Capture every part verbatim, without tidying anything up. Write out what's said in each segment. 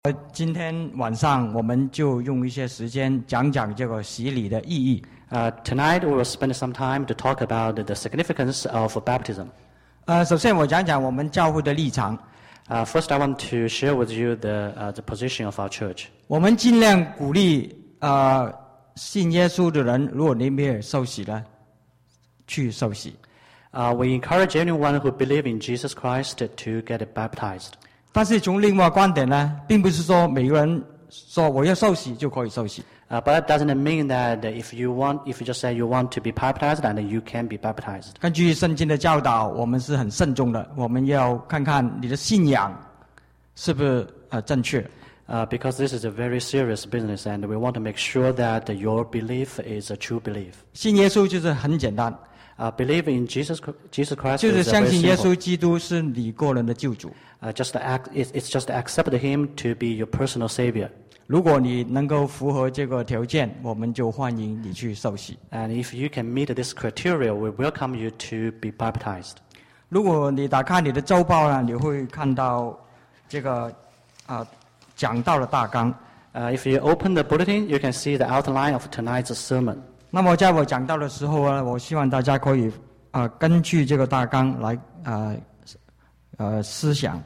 呃，今天晚上我们就用一些时间讲讲这个洗礼的意义。 Uh, tonight we will spend some time to talk about the significance of baptism. 呃，首先我讲讲我们教会的立场。 Uh, first, I want to share with you the uh, the position of our church. 我们尽量鼓励呃信耶稣的人，如果你没有受洗了，去受洗。 Uh, we encourage anyone who believes in Jesus Christ to get baptized. 但是从另外观点呢，并不是说每个人说我要受洗就可以受洗。 Uh, but that doesn't mean that if you want, if you just say you want to be baptized, then you can be baptized. 根据圣经的教导，我们是很慎重的，我们要看看你的信仰是不是呃正确。 Uh, because this is a very serious business, and we want to make sure that your belief is a true belief. 信耶稣就是很简单。 Uh, believe in Jesus, Jesus Christ 就是 is 相 very 信耶 simple. 稣基督是你个人的救主。 Uh, just act, it's, it's just to accept Him to be your personal Savior. 如果你能够符合这个条件，我们就欢迎你去受洗。 And if you can meet this criteria, we welcome you to be baptized. 如果你打开你的周报呢，你会看到这个啊讲道的大纲。 Uh, if you open the bulletin, you can see the outline of tonight's sermon. 那么在我讲道的时候呢，我希望大家可以啊、呃、根据这个大纲来啊 呃, 呃思想。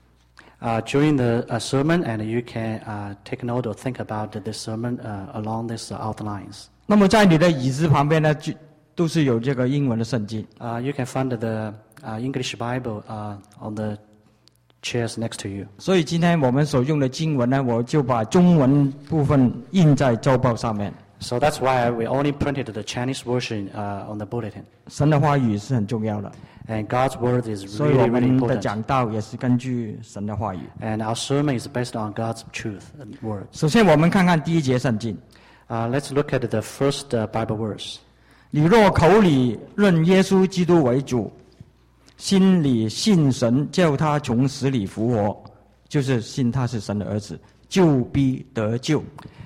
Uh, during the uh, sermon, and you can uh, take note or think about this sermon uh, along these uh, outlines. 那么在你的椅子旁边呢，就都是有这个英文的圣经。 Uh, you can find the uh, English Bible uh, on the chairs next to you. 所以今天我们所用的经文呢，我就把中文部分印在周报上面。 So that's why we only printed the Chinese version uh, on the bulletin. 神的话语是很重要的， And God's word is 所以我 really, really 们的 important. 讲道也是根据神的话语。 And our sermon is based on God's truth and word. 首先，我们看看第一节圣经： Uh, let's look at the first uh, Bible verse. 你若口里认耶稣基督为主，心里信神叫他从死里复活，就是信他是神的儿子，就必得救。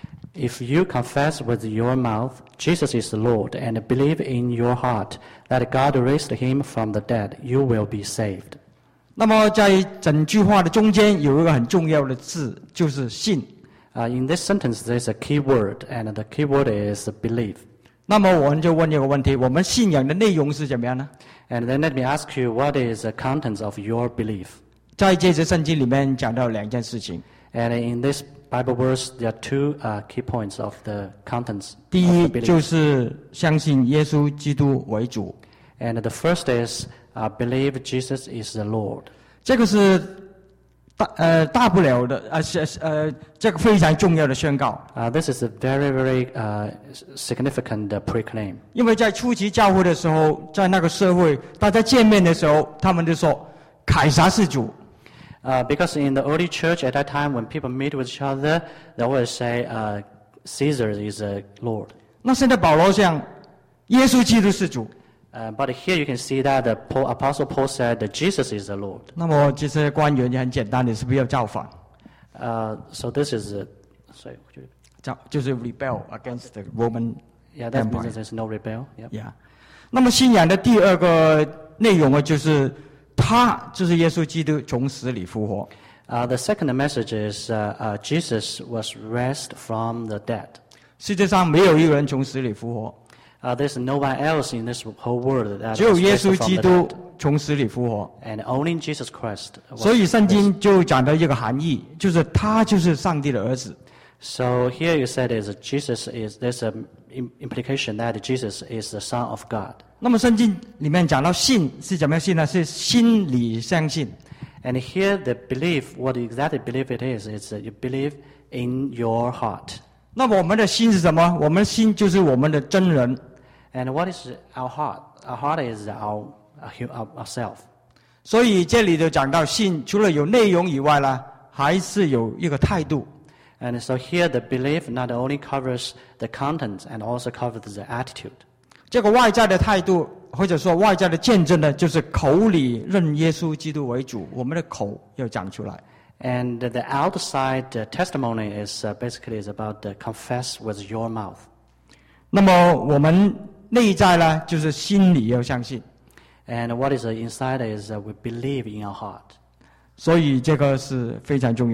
If you confess with your mouth Jesus is the Lord and believe in your heart that God raised him from the dead, you will be saved. 那么在整句话的中间有一个很重要的字，就是信。 Uh, in this sentence, there's a key word, and the key word is believe. 那么我们就问一个问题：我们信仰的内容是怎么样呢？ And then let me ask you, what is the contents of your belief? 在这节圣经里面讲到两件事情。 And in this Bible verse, there are two uh, key points of the contents 第 of 一 the 就 belief. 是相信耶稣基督为主， And the first is uh, believe Jesus is the Lord. 这个是大呃大不了的，呃是呃这个非常重要的宣告。 Uh, this is a very, very uh, significant uh, proclaim. 因为在初期教会的时候，在那个社会，大家见面的时候，他们就说凯撒是主。 Uh, because in the early church at that time, when people meet with each other, they always say uh, Caesar is a Lord. 那现在保罗讲耶稣基督是主， Uh, but here you can see that the Paul, Apostle Paul said that Jesus is the Lord. 那么这些官员也很简单，你是不是要造反？ Uh, so this is, uh, sorry, would you, 造就是 rebel against the Roman yeah, that Empire. means there's no rebel. Yep. Yeah. 那么信仰的第二个内容呢，就是他就是耶稣基督从死里复活。 Uh, the second message is uh, uh, Jesus was raised from the dead. 世界上没有一个人从死里复活， Uh, there's no one else in this whole world that 只有 was 耶 raised 稣 from 基 the 督 dead. 从死里复活。 And only Jesus Christ was 所以圣 raised. 经就讲到一个含义，就是他就是上帝的儿子。 So here you said is that Jesus is, there's an implication that Jesus is the Son of God. 那么圣经里面讲到信是怎么样信呢？是心里相信。 And here the belief, what exactly belief it is, is that you believe in your heart. 那么我们的心是什么？我们的心就是我们的真人。 And what is our heart? Our heart is our, our ourself. 所以这里就讲到信，除了有内容以外呢，还是有一个态度。 And so here the belief not only covers the content and also covers the attitude. 这个外在的态度，或者说外在的见证呢，就是口里认耶稣基督为主，我们的口要讲出来。 And the outside uh, testimony is uh, basically is about uh, confess with your mouth. 那么我们内在呢，就是心里要相信。 And what is uh, inside is uh, we believe in our heart. 所以这个是非常重要的。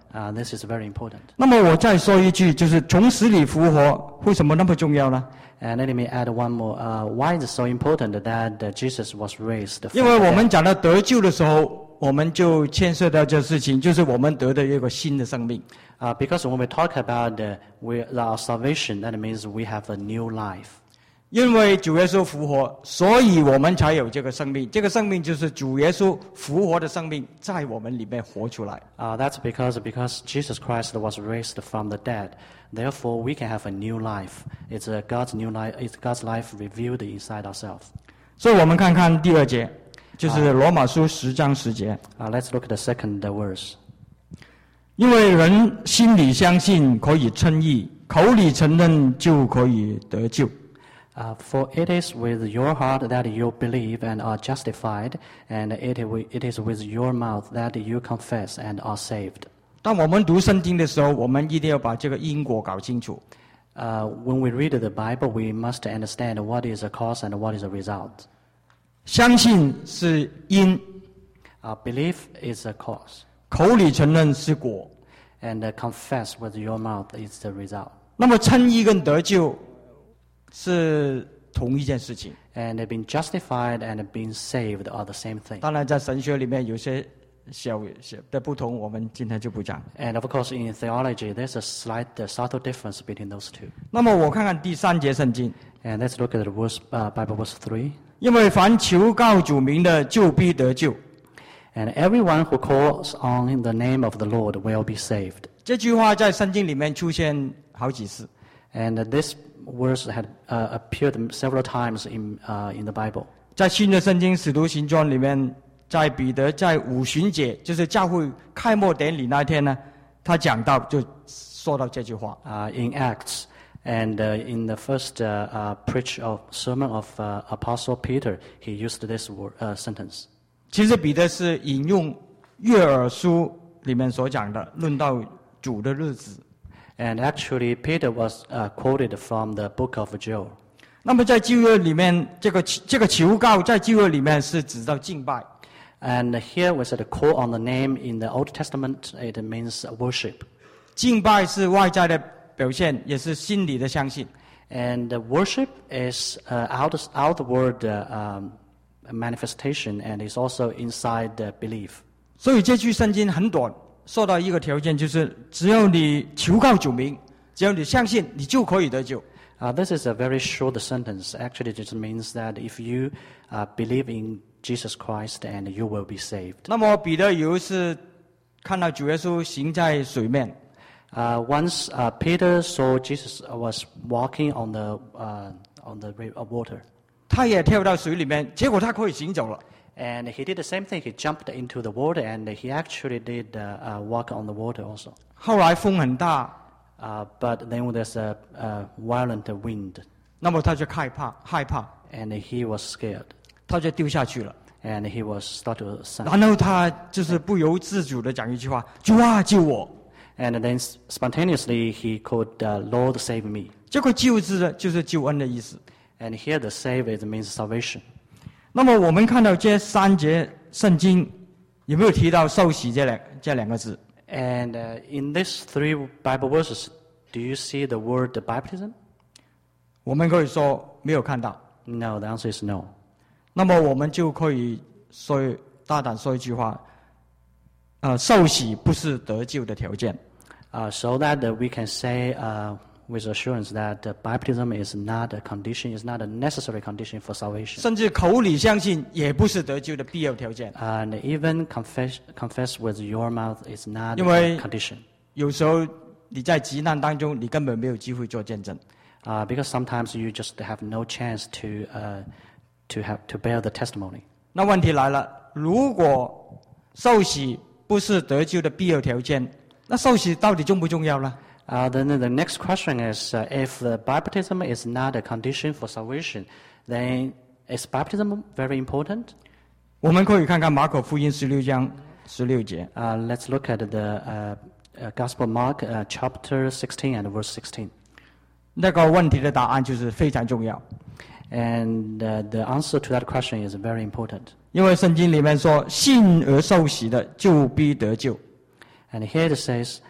Uh, this is very important. 那么我再说一句，就是从死里复活为什么那么重要呢？ And let me add one more. Uh, why is it so important that uh, Jesus was raised from 因为 the 我们 dead? 讲到得救的时候，我们就牵涉到这事情，就是我们得的一个新的生命。 Uh, because when we talk about uh, we, our salvation, that means we have a new life. 因为主耶稣复活，所以我们才有这个生命。这个生命就是主耶稣复活的生命，在我们里面活出来。 Uh, that's because because Jesus Christ was raised from the dead. Therefore, we can have a new life. It's a God's new life. It's God's life revealed inside ourselves. 所以我们看看第二节，就是罗马书十章十节。 Uh, let's look at the second uh, verse. 因为人心里相信可以称义，口里承认就可以得救。 Uh, for it is with your heart that you believe and are justified, and it, it is with your mouth that you confess and are saved. 当我们读圣经的时候，我们一定要把这个因果搞清楚。 Uh, when we read the Bible, we must understand what is a cause and what is a result. 相信是因， Uh, belief is a cause, 口里承认是果。 and uh, confess with your mouth is the result. 那么称义跟得救是同一件事情。 And being justified and being saved are the same thing. 当然，在神学里面有些小小的不同，我们今天就不讲。 And of course, in theology, there's a slight, uh, subtle difference between those two. 那么我看看第三节圣经， And let's look at the verse, uh, Bible verse three. 因为凡求告主名的，就必得救。 And everyone who calls on the name of the Lord will be saved. 这句话在圣经里面出现好几次。 And uh, this verse had uh, appeared several times in uh, in the Bible. 在新的圣经使徒行传里面，在彼得在五旬节，就是教会开幕典礼那天呢，他讲到就说到这句话。 Uh, in Acts, and uh, in the first uh, uh, preach of sermon of uh, Apostle Peter, he used this word, uh, sentence. 其实彼得是引用约珥书里面所讲的，论到主的日子。 And actually, Peter was uh, quoted from the book of Joel. 那么在旧约里面，这个这个求告在旧约里面是指到敬拜。 And here we said call on the name in the Old Testament, it means worship. 敬拜是外在的表现，也是心里的相信。 And uh, worship is uh, out, outward uh, um, manifestation, and is also inside the belief. 所以这句圣经很短，说到一个条件，就是只要你求告主名，只要你相信，你就可以得救。 Uh, this is a very short sentence. Actually, it just means that if you uh, believe in Jesus Christ, and you will be saved. 那么彼得有一次看到主耶稣行在水面， Uh, once uh, Peter saw Jesus was walking on the uh, on the river of water, 他也跳到水里面，结果他可以行走了。 and he did the same thing. He jumped into the water, and he actually did uh, uh, walk on the water also. 后来风很大， Uh, but then there's a, a violent wind, 那么他就害怕，害怕， and he was scared, 他就丢下去了。 and he was start to sink. 然后他就是不由自主的讲一句话：“主啊，救我！” And then spontaneously he called, uh, "Lord, save me." 这个“救”字呢，就是救恩的意思。 And here the save it means salvation. 那么我们看到这三节圣经有没有提到受洗这两这两个字？ And uh, in these three Bible verses, do you see the word baptism? 我们可以说没有看到。 No, the answer is no. 那么我们就可以说大胆说一句话：呃，受洗不是得救的条件。 Uh, so that uh, we can say uh, with assurance that uh, baptism is not a condition, is not a necessary condition for salvation. 甚至口里相信也不是得救的必要条件。 And even confess, confess with your mouth is not 因为 a condition. 有时候你在急难当中，你根本没有机会做见证。 Uh, because sometimes you just have no chance to, uh, to, have, to bear the testimony. 那问题来了，如果受洗不是得救的必要条件，那受洗到底重不重要呢？ Uh, then the next question is, uh, if the baptism is not a condition for salvation, then is baptism very important? 我们可以看看马可福音十六章十六节。 Uh, let's look at the uh, uh, Gospel Mark, uh, chapter sixteen and verse sixteen. 那个问题的答案就是非常重要， And uh, the answer to that question is very important. 因为圣经里面说，信而受洗的就必得救。 And here it says,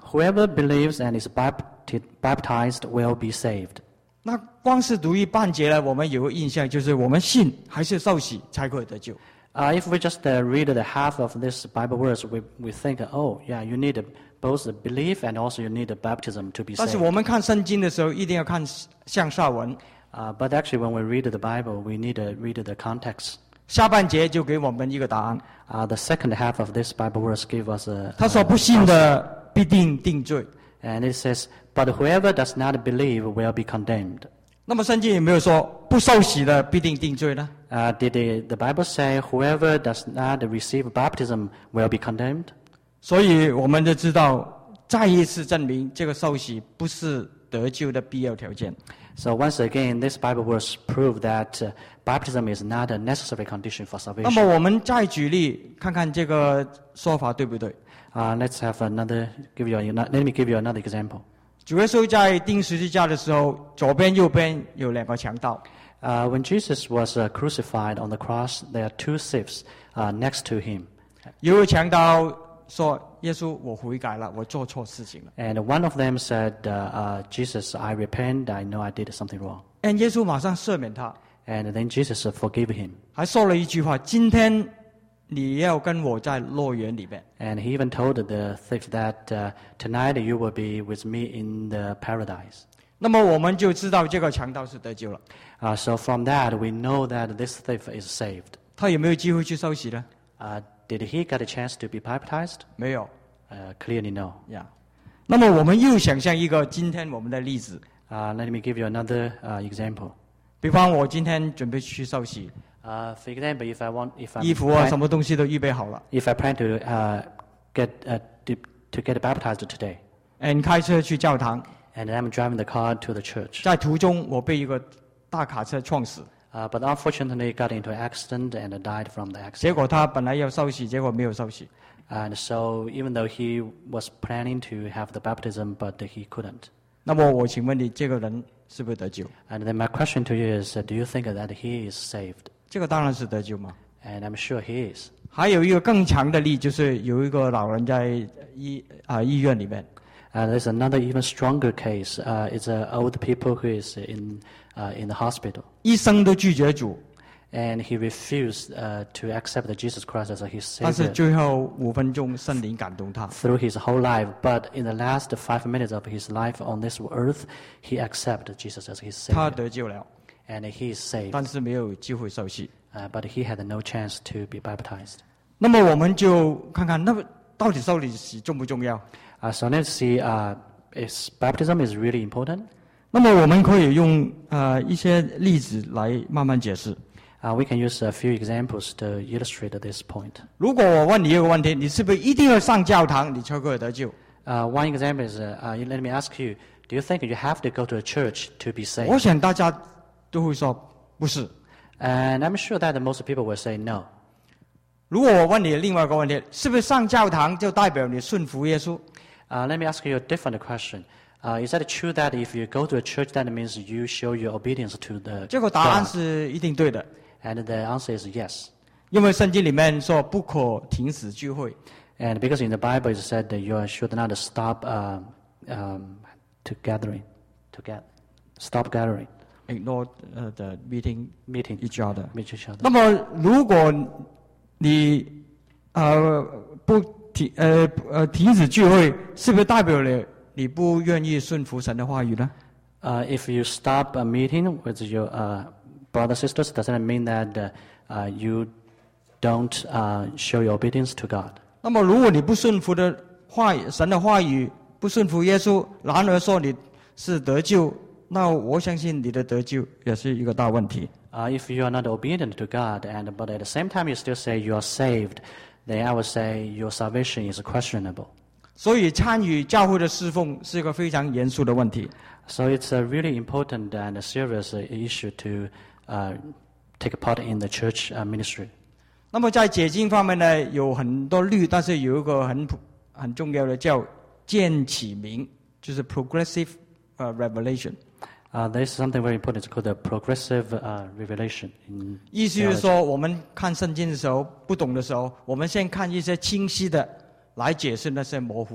Whoever believes and is bapti- baptized will be saved. 那光是读一半节呢，我们有个印象就是我们信还是受洗才可以得救。 Uh, if we just uh, read the half of this Bible verse, we, we think, oh, yeah, you need both the belief and also you need the baptism to be 但是 saved. 我们看圣经的时候，一定要看向下文。 Uh, but actually, when we read the Bible, we need to read the context. 下半节就给我们一个答案。 Uh, the second half of this Bible verse gives us a, 他说：“不信的必定定罪。” and it says, but whoever does not believe will be condemned. 那么圣经有没有说不受洗的必定定罪呢？ Uh, did the, the Bible say whoever does not receive baptism will be condemned? 所以我们就知道，再一次证明这个受洗不是得救的必要条件。 So once again, this Bible verse proves that uh, baptism is not a necessary condition for 那么 salvation. 我们再举例看看这个说法对不对？ Uh, let's have another. Give you. A, let me give you another example. 主耶稣在钉十字架的时候，左边右边有两个强盗。 Uh, when Jesus was uh, crucified on the cross, there are two thieves uh, next to him. 有一个强盗说：“耶稣，我悔改了，我做错事情了。” And one of them said, uh, uh, Jesus, I repent, I know I did something wrong. 但耶稣马上赦免他， And then Jesus uh, forgave him. 还说了一句话：“今天你要跟我在乐园里面。” And he even told the thief that uh, tonight you will be with me in the paradise. 那么我们就知道这个强盗是得救了。 Uh, so from that, we know that this thief is saved. 他有没有机会去受洗呢？ Uh, did he get a chance to be baptized? 没有 Uh, clearly no. 呀。那么我们又想象一个今天我们的例子， Uh, let me give you another uh, example. 比方我今天准备去受洗， Uh, for example, if I want, if I'm 衣服啊 plan- 什么东西都预备好了， if I plan to uh, get uh, to, to get baptized today, 嗯，开车去教堂， and I'm driving the car to the church, 在途中我被一个大卡车撞死， uh, but unfortunately got into an accident and died from the 结 accident. 果他本来要受洗，结果没有受洗。 And so, even though he was planning to have the baptism, but he couldn't. 那么我请问你，这个人是不是得救？ And then my question to you is, uh, do you think that he is saved? 这个当然是得救嘛。 And I'm sure he is. 还有一个更强的例，就是有一个老人在医啊、医院里面， And there's another even stronger case. Uh, it's uh, old people who is in uh, in the hospital, 医生都拒绝主， and he refused uh, to accept Jesus Christ as his 但是 savior 最后五分钟圣灵感动他， through his whole life. But in the last five minutes of his life on this earth, he accepted Jesus as his 他 savior, 得救了， and he is saved. 但是没有机会受洗。 Uh, but he had no chance to be baptized. 那么我们就看看，那么到底受洗重不重要？ Uh, so let's see. Uh, is baptism is really important? 那么我们可以用呃一些例子来慢慢解释。 Uh, we can use a few examples to illustrate this point. 如果我问你一个问题，你是不是一定要上教堂，你才可以得救？ Uh, one example is, uh, uh, let me ask you, do you think you have to go to a church to be 我 saved? 想大家都会说不是。 And I'm sure that most people will say no. 如果我问你另外一个问题，是不是上教堂就代表你顺服耶稣？ Uh, let me ask you a different question. Uh, is that true that if you go to a church, that means you show your obedience to the 这个答案 God? 是一定对的， And the answer is yes. 因为圣经里面说不可停止聚会。 And because in the Bible it said that you should not stop uh, um, to gathering, to get, stop gathering, Ignore 呃 the meeting meeting each other。 with each other. 那么如果你呃不停呃呃停止聚会，是不是代表了你不愿意顺服神的话语呢？ Uh, if you stop a meeting with your uh, brothers sisters, does that mean that uh, uh, you don't uh, show your obedience to God? 那么如果你不顺服的话语，神的话语不顺服耶稣，然而说你是得救，那我相信你的得救也是一个大问题。 Uh, if you are not obedient to God, and but at the same time you still say you are saved, then I would say your salvation is questionable. 所以参与教会的侍奉是一个非常严肃的问题。 So it's a really important and a serious uh, issue to uh, take part in the church uh, ministry. 那么在解经方面呢，有很多律，但是有一个很普很重要的叫渐启明，就是 progressive 呃 revelation。 Uh, there is something very important. It's called the progressive uh, revelation. In 意思就是 theology. 说，我们看圣经的时候，不懂的时候，我们先看一些清晰的，来解释那些模糊的。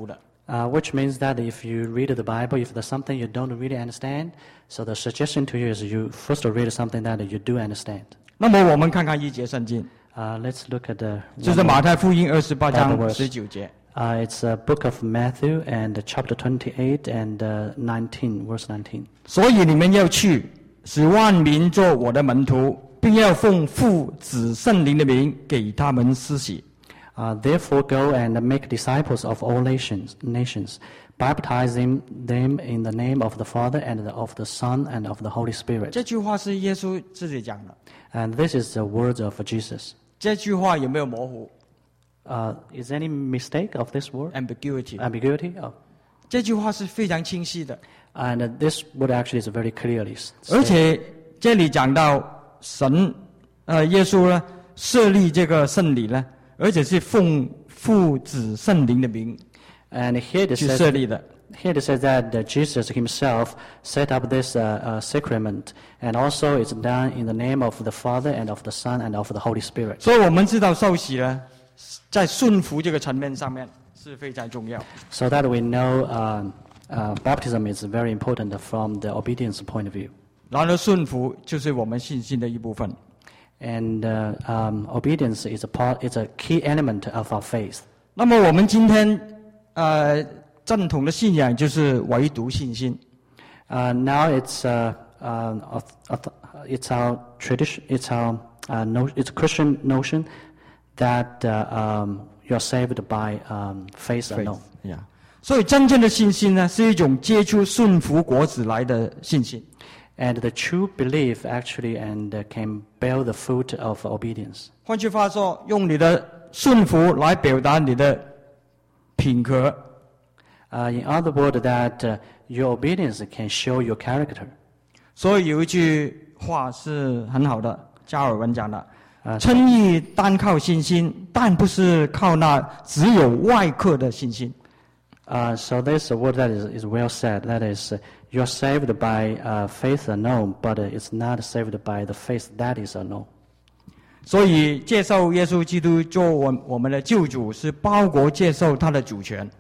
Uh, which means that if you read the Bible, if there's something you don't really understand, so the suggestion to you is you first read something that you do understand. 那么我们看看一节圣经， Uh, let's look at the 就是马太福音二十八章十九节。 uh, it's a book of Matthew and chapter twenty-eight and uh, nineteen, verse nineteen. 所以你们要去，使万民做我的门徒，并要奉父、子、圣灵的名给他们施洗。 Uh, therefore go and make disciples of all nations, nations, baptizing them in the name of the Father and of the Son and of the Holy Spirit. 这句话是耶稣自己讲的。 And this is the words of Jesus. 这句话有没有模糊 Uh, is there any mistake of this word? ？ambiguity。 Ambiguity? Oh. 这句话是非常清晰的， And uh, this word actually is very clearly 而 stated. 且这里讲到神，呃，耶稣呢设立这个圣礼呢，而且是奉父子圣灵的名 And here it 去 says, 设立的。 here it says that uh, Jesus himself set up this uh, uh, sacrament, and also it's done in the name of the Father and of the Son and of the Holy Spirit. 所以我们知道受洗呢，在顺服这个层面上面是非常重要。 So that we know um, uh, baptism is very important from the obedience point of view. 然而顺服就是我们信心的一部分。 And uh, um, obedience is a part, it's a key element of our faith. 那么我们今天呃正统的信仰就是唯独信心。 Uh, now it's uh, uh, auth- auth- it's our tradition, it's our uh, no, it's a Christian notion that uh, um, you're saved by um, faith alone. Yeah. 所以真正的信心呢，是一种结出顺服果子来的信心。 And the true belief actually and uh, can bear the fruit of obedience. 换句话说，用你的顺服来表达你的品格。 Uh, in other words, that uh, your obedience can show your character. 所以有一句话是很好的，加尔文讲的： 啊称义单靠信心，但不是靠那只有外壳的信心。 Uh, so there's a word that is, is well said. That is, uh, you're saved by uh, faith alone, but uh, it's not saved by the faith that is alone. 所以接受耶稣基督做我我们的救主，是包括接受他的主权。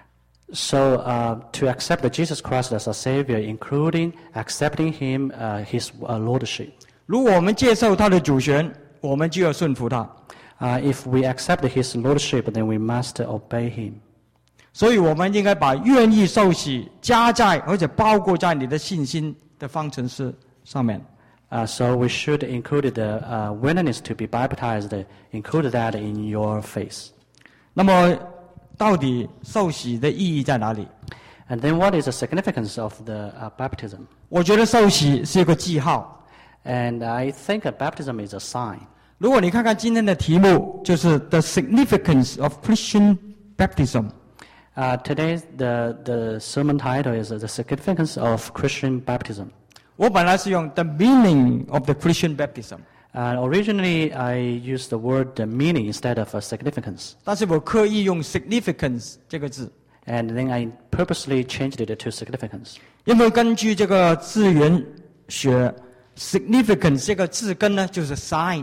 So uh, to accept Jesus Christ as a Savior, including accepting Him, uh, His uh, lordship. 如果我们接受他的主权，我们就要顺服他。 Uh, if we accept His lordship, then we must obey Him. 所以我们应该把愿意受洗加在，而且包括在你的信心的方程式上面。 Uh, so we should include the uh, willingness to be baptized, include that in your faith. 那么，到底受洗的意义在哪里？ And then what is the significance of the uh, baptism? 我觉得受洗是一个记号。 And I think a baptism is a sign. 如果你看看今天的题目，就是 The Significance of Christian Baptism。 Uh, today's the, the sermon title is uh, The Significance of Christian Baptism. 我本来是用 The Meaning of the Christian Baptism， Uh, originally, I used the word uh, meaning instead of uh, significance. 但是我刻意用 Significance 这个字， And then I purposely changed it to significance. 因为根据这个字源学 ，Significance 这个字根呢就是 sign。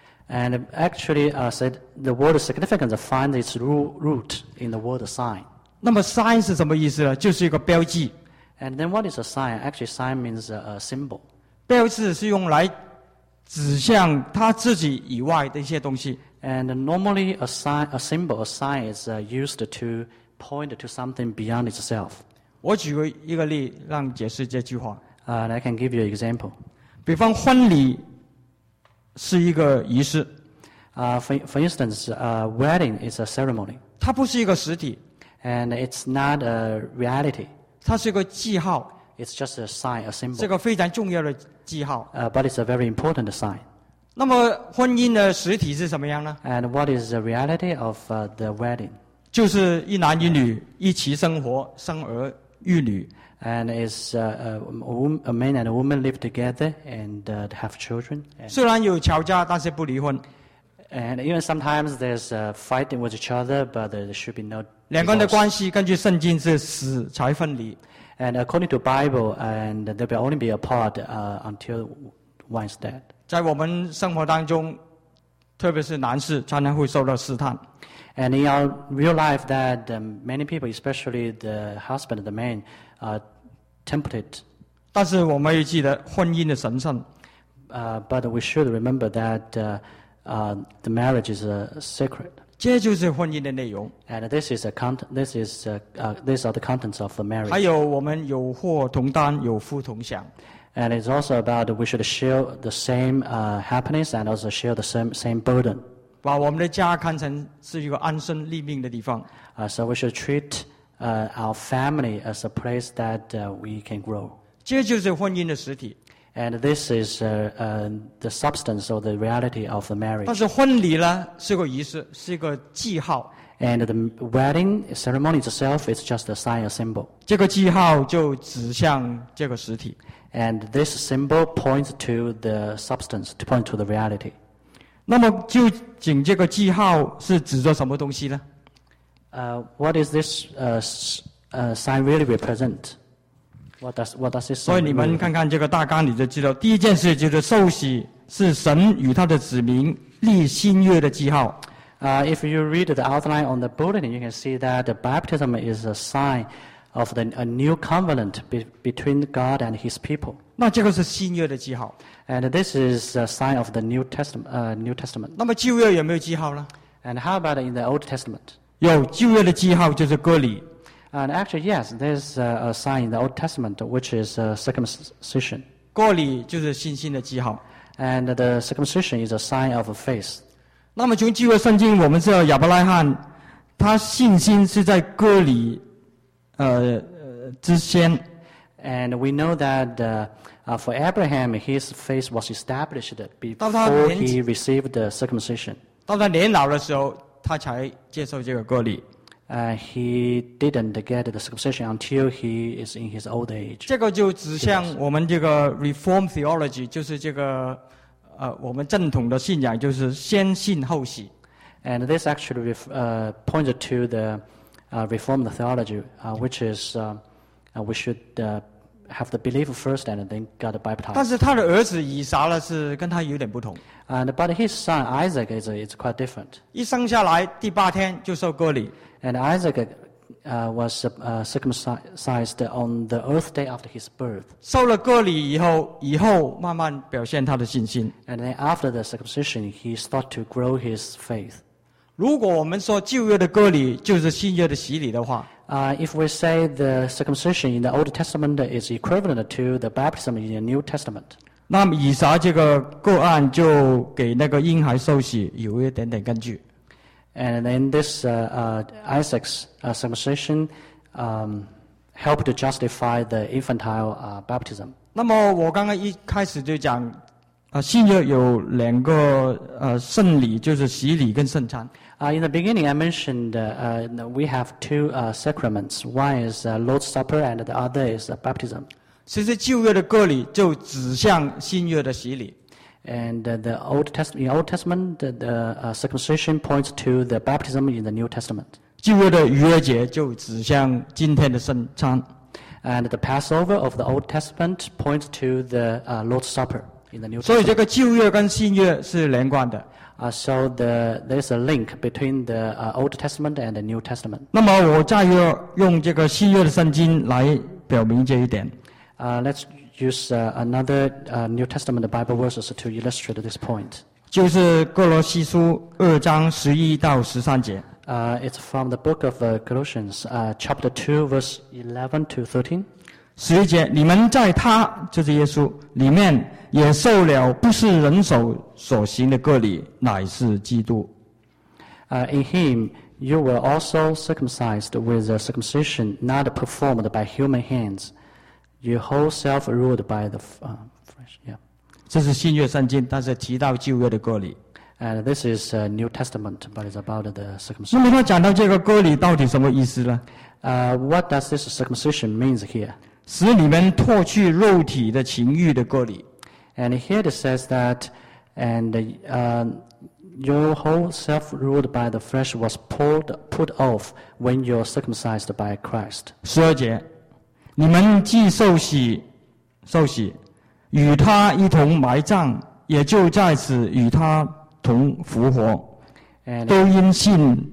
And actually, uh, said the word significance finds its ru- root in the word sign. 那么 sign 是什么意思呢？就是一个标记。 And then what is a sign? Actually, sign means a, a symbol. 标志是用来指向他自己以外的一些东西。 And normally, a sign, a symbol, a sign is uh, used to point to something beyond itself. 我举个一个例，让解释这句话。 Uh, and I can give you an example. 比方婚礼是一个仪式， Uh, for, for instance, uh, wedding is a ceremony, 它不是一个实体， and it's not a reality. 它是一个记号， It's just a sign, a 是 symbol. 个非常重要的记号。 Uh, but it's a very important sign. 那么婚姻的实体是什么样呢？ And what is the reality of uh, the wedding? 就是一男一女一起生活，生儿育女。 And is uh, a, wom- a man and a woman live together and uh, have children. And, 虽然有吵架，但是不离婚。 and even sometimes there's uh, fighting with each other, but there should be no 两个人的 divorce. 关系根据圣经是死才分离。 And according to Bible, and they will only be apart uh, until one is dead. 在我们生活当中，特别是男士，常常会受到试探。 And in our real life, that um, many people, especially the husband and the man, are tempted. 但是我们要记得婚姻的神圣。 Uh, but we should remember that uh, uh, the marriage is uh, sacred. 这就是婚姻的内容。 And this is a cont- this is uh, uh, these are the contents of the 还 marriage. 有我们有祸同担，有福同享。 And it's also about we should share the same uh, happiness and also share the same same burden. 把我们的家看成是一个安身立命的地方。 Uh, so we should treat uh, our family as a place that uh, we can grow. 这就是婚姻的实体。 And this is uh, uh, the substance or the reality of the 但 marriage. 是婚礼呢是个仪式，是一个记号。 And the wedding ceremony itself is just a sign, a symbol. 这个记号就指向这个实体。 And this symbol points to the substance, to point to the reality. 那么究竟这个记号是指着什么东西呢？ Uh, what is this uh, s- uh, sign really represent? What does what does this 所以 sign 你 really 们看看这个大纲，你就知道，第一件事就是受洗是神与他的子民立新约的记号。 Uh, if you read the outline on the bulletin, you can see that the baptism is a sign of the, a new covenant be, between God and His people. 那这个是新约的记号。 And this is a sign of the New Testament. Uh, New Testament. 那么旧约有没有记号呢？ And how about in the Old Testament? 有，旧约的记号就是割礼。 And actually, yes, there's a, a sign in the Old Testament which is uh, circumcision. 割礼就是信心的记号。 And the circumcision is a sign of a faith. 那么从旧约圣经，我们知道亚伯拉罕，他信心是在割礼，呃呃之先。 And we know that uh, uh, for Abraham, his faith was established 当他 before 年纪- he received the circumcision. 到他年老的时候，他才接受这个割礼。 Uh, he didn't get the circumcision until he is in his old age. 这个就指向我们这个 Reform Theology，就是这个呃我们正统的信仰，就是先信后喜。 And this actually ref, uh, pointed to the uh, Reformed theology, uh, which is uh, uh, we should uh, have the belief first and then get 但 baptized. 是他的儿子以撒呢，是跟他有点不同。 And, but his son Isaac is, is quite different. 一生下来第八天就受割礼， And Isaac uh, was uh, circumcised on the earth day after his birth. 受了割礼以后，以后慢慢表现他的信心。 And then after the circumcision, he started to grow his faith. 如果我们说旧约的割礼就是新约的洗礼的话， Uh, if we say the circumcision in the Old Testament is equivalent to the baptism in the New Testament, 那么以撒这个个案就给那个婴孩受洗有一点点根据。 and then this uh, uh, Isaac's uh, circumcision um, helped to justify the infantile uh, baptism. 那么我刚刚一开始就讲，呃，新约有两个呃圣礼，就是洗礼跟圣餐。 Uh, in the beginning, I mentioned uh, uh, we have two uh, sacraments. One is uh, Lord's Supper, and the other is uh, baptism. 其实旧约的割礼就指向新约的洗礼。 And uh, the Old Testament, in Old Testament, the, the uh, circumcision points to the baptism in the New Testament. 旧约的逾越节就指向今天的圣餐。 And the Passover of the Old Testament points to the uh, Lord's Supper in the New 所以 Testament. 这个旧约跟新约是连贯的。 Uh, so the, there's a link between the uh, Old Testament and the New Testament. 那么我再用用这个新约的圣经来表明这一点。 Uh, let's use uh, another uh, New Testament Bible verses to illustrate this point. 就是哥罗西书二章十一到十三节。 Uh, it's from the book of uh, Colossians, uh, chapter two, verse eleven to thirteen. 十一节，你们在他，就是耶稣里面也受了不是人手所行的割礼，乃是基督。 Uh, in him you were also circumcised with a circumcision not performed by human hands, your whole self ruled by the f- uh, flesh. Yeah. 这是新约圣经，但是提到旧约的割礼。 And this is uh, New Testament, but it's about the 那 circumcision. 么他讲到这个割礼到底什么意思呢？ Uh, what does this circumcision means here? 使你们脱去肉体的情欲的割礼。 And here it says that, and uh, your whole self ruled by the flesh was pulled, put off when you're circumcised by Christ. 十二节，你们既受洗，受洗，与他一同埋葬，也就在此与他同复活， And 都因信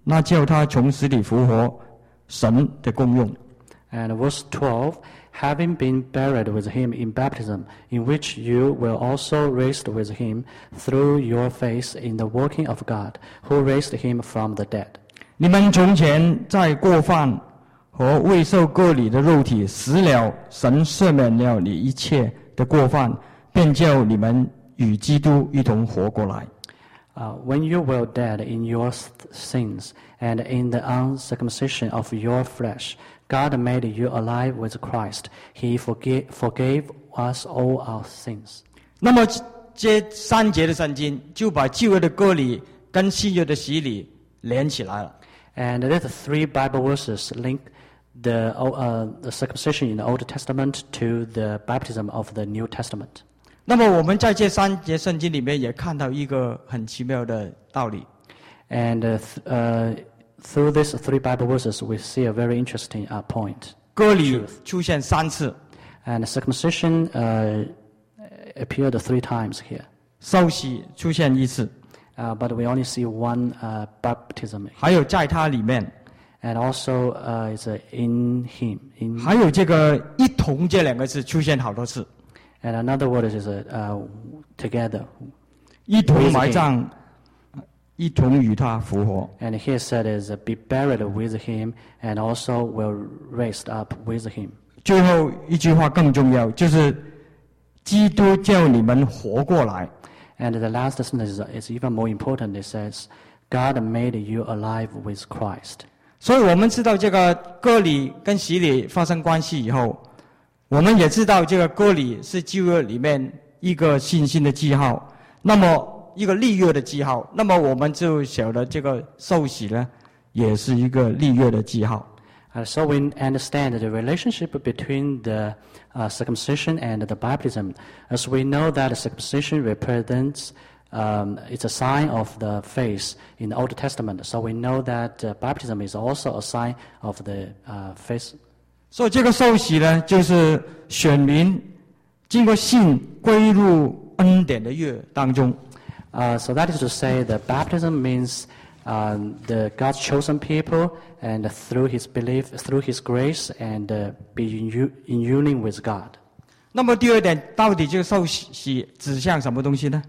那叫他从死里复活，神的功用。 And verse twelve, having been buried with him in baptism, in which you were also raised with him through your faith in the working of God, who raised him from the dead. 你们从前在过犯和未受割礼的肉体死了，神赦免了你一切的过犯，便叫你们与基督一同活过来。 Uh, when you were dead in your sins and in the uncircumcision of your flesh, God made you alive with Christ. He forgave, forgave us all our sins. 那么这三节的圣经就把旧约的割礼跟新约的洗礼连起来了。 And these three Bible verses link the, uh, the circumcision in the Old Testament to the baptism of the New Testament. 那么我们在这三节圣经里面也看到一个很奇妙的道理。 And uh, th- uh, through these three Bible verses, we see a very interesting uh, point. 割礼出现三次， And circumcision uh, appeared three times here. 受洗出现一次， Uh, but we only see one uh, baptism. 还有在它里面， And also uh, it's uh, in him. In, 还有这个一同这两个字出现好多次， and another word is uh, uh, together. 一同埋葬，一同与他复活。 And here said is uh, be buried with him and also will raised up with him. 最后一句话更重要，就是基督叫你们活过来。 And the last sentence is, is even more important. It says, God made you alive with Christ. 所以我们知道这个割礼跟洗礼发生关系以后，我们也知道这个割礼是旧约里面一个信心的记号，那么一个立约的记号，那么我们就晓得这个受洗呢，也是一个立约的记号。 Uh, so we understand the relationship between the uh, circumcision and the baptism, as we know that the circumcision represents, um, it's a sign of the faith in the Old Testament. So we know that uh, baptism is also a sign of the uh, faith. 所以这个受洗呢，就是选民经过信归入恩典的约当中。 Uh, so that is to say, the baptism means um, the God's chosen people, and through His belief, through His grace, and uh, be in, u- in union with God. 那么第二点，到底这个受洗指向什么东西呢？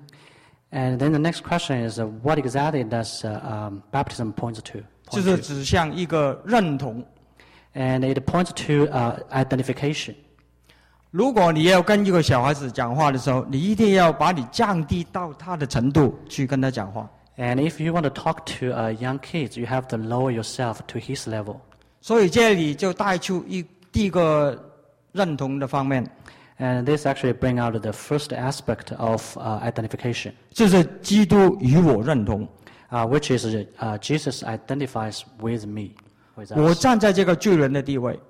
And then the next question is, uh, what exactly does uh, um, baptism point to? 就 Point 是 to? 指向一个认同。 And it points to uh, identification. 如果你要跟一个小孩子讲话的时候，你一定要把你降低到他的程度去跟他讲话。 And if you want to talk to uh, young kids, you have to lower yourself to his level. 所以这里就带出一第一个认同的方面， And this actually bring out the first aspect of uh, identification, 就是基督与我认同。 uh, which is uh, Jesus identifies with me, with 我 us. 站在这个罪人的地位，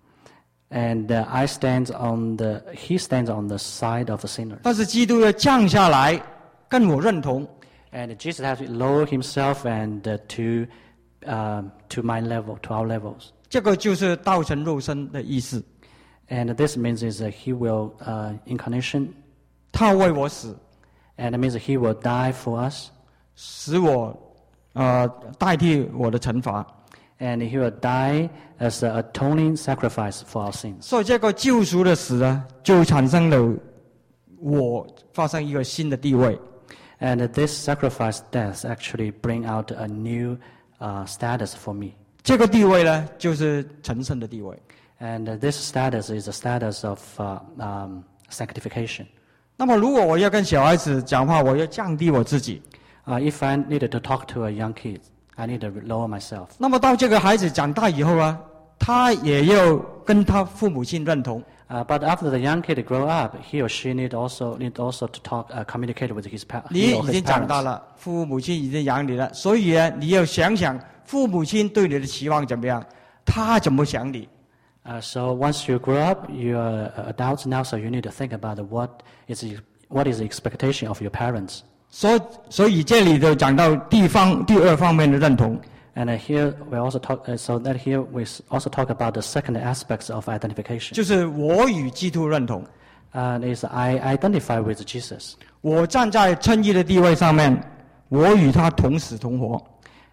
And uh, I stand on the, he stands on the side of the sinner. 但是基督要降下来跟我认同。 And Jesus has to lower himself and uh, to, um, to my level, to our levels. 这个就是道成肉身的意思。 And this means is that he will uh, incarnation, 他为我死， and it means that he will die for us, 使我呃代替我的惩罚。 and he will die as an atoning sacrifice for our sins. 所以这个救赎的死呢，就产生了我发生一个新的地位。 And this sacrifice death actually bring out a new uh, status for me. 这个地位呢，就是成圣的地位。 And uh, this status is a status of uh, um, sanctification. 那么，如果我要跟小孩子讲话，我要降低我自己。 Uh, if I needed to talk to a young kid, I need to lower myself. 那么，到这个孩子长大以后啊，他也要跟他父母亲认同。 Uh, but after the young kid grow up, he or she need also need also to talk, uh, communicate with his, pa- 你 he or 已 his 经长大 parents. 了，父母亲已经养你了，所以呢，你要想想父母亲对你的期望怎么样，他怎么想你。 Uh, so once you grow up, you are adults now, so you need to think about what is the, what is the expectation of your parents. 所以，所以这里就讲到地方第二方面的认同。 And uh, here we also talk, uh, so that here we s- also talk about the second aspects of identification. 就是我与基督认同， And is I identify with Jesus. 我站在称义的地位上面，我与他同死同活。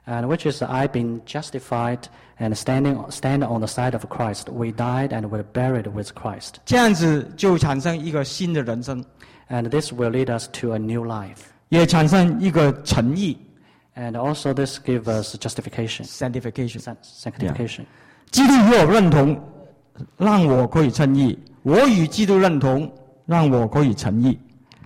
And which is I been justified and standing stand on the side of Christ. We died and were buried with Christ. 这样子就产生一个新的人生， And this will lead us to a new life. 也产生一个诚意 And also this gives us justification, sanctification。 san- sanctification. 基督与我认同，让我可以称义；我与基督认同，让我可以称义。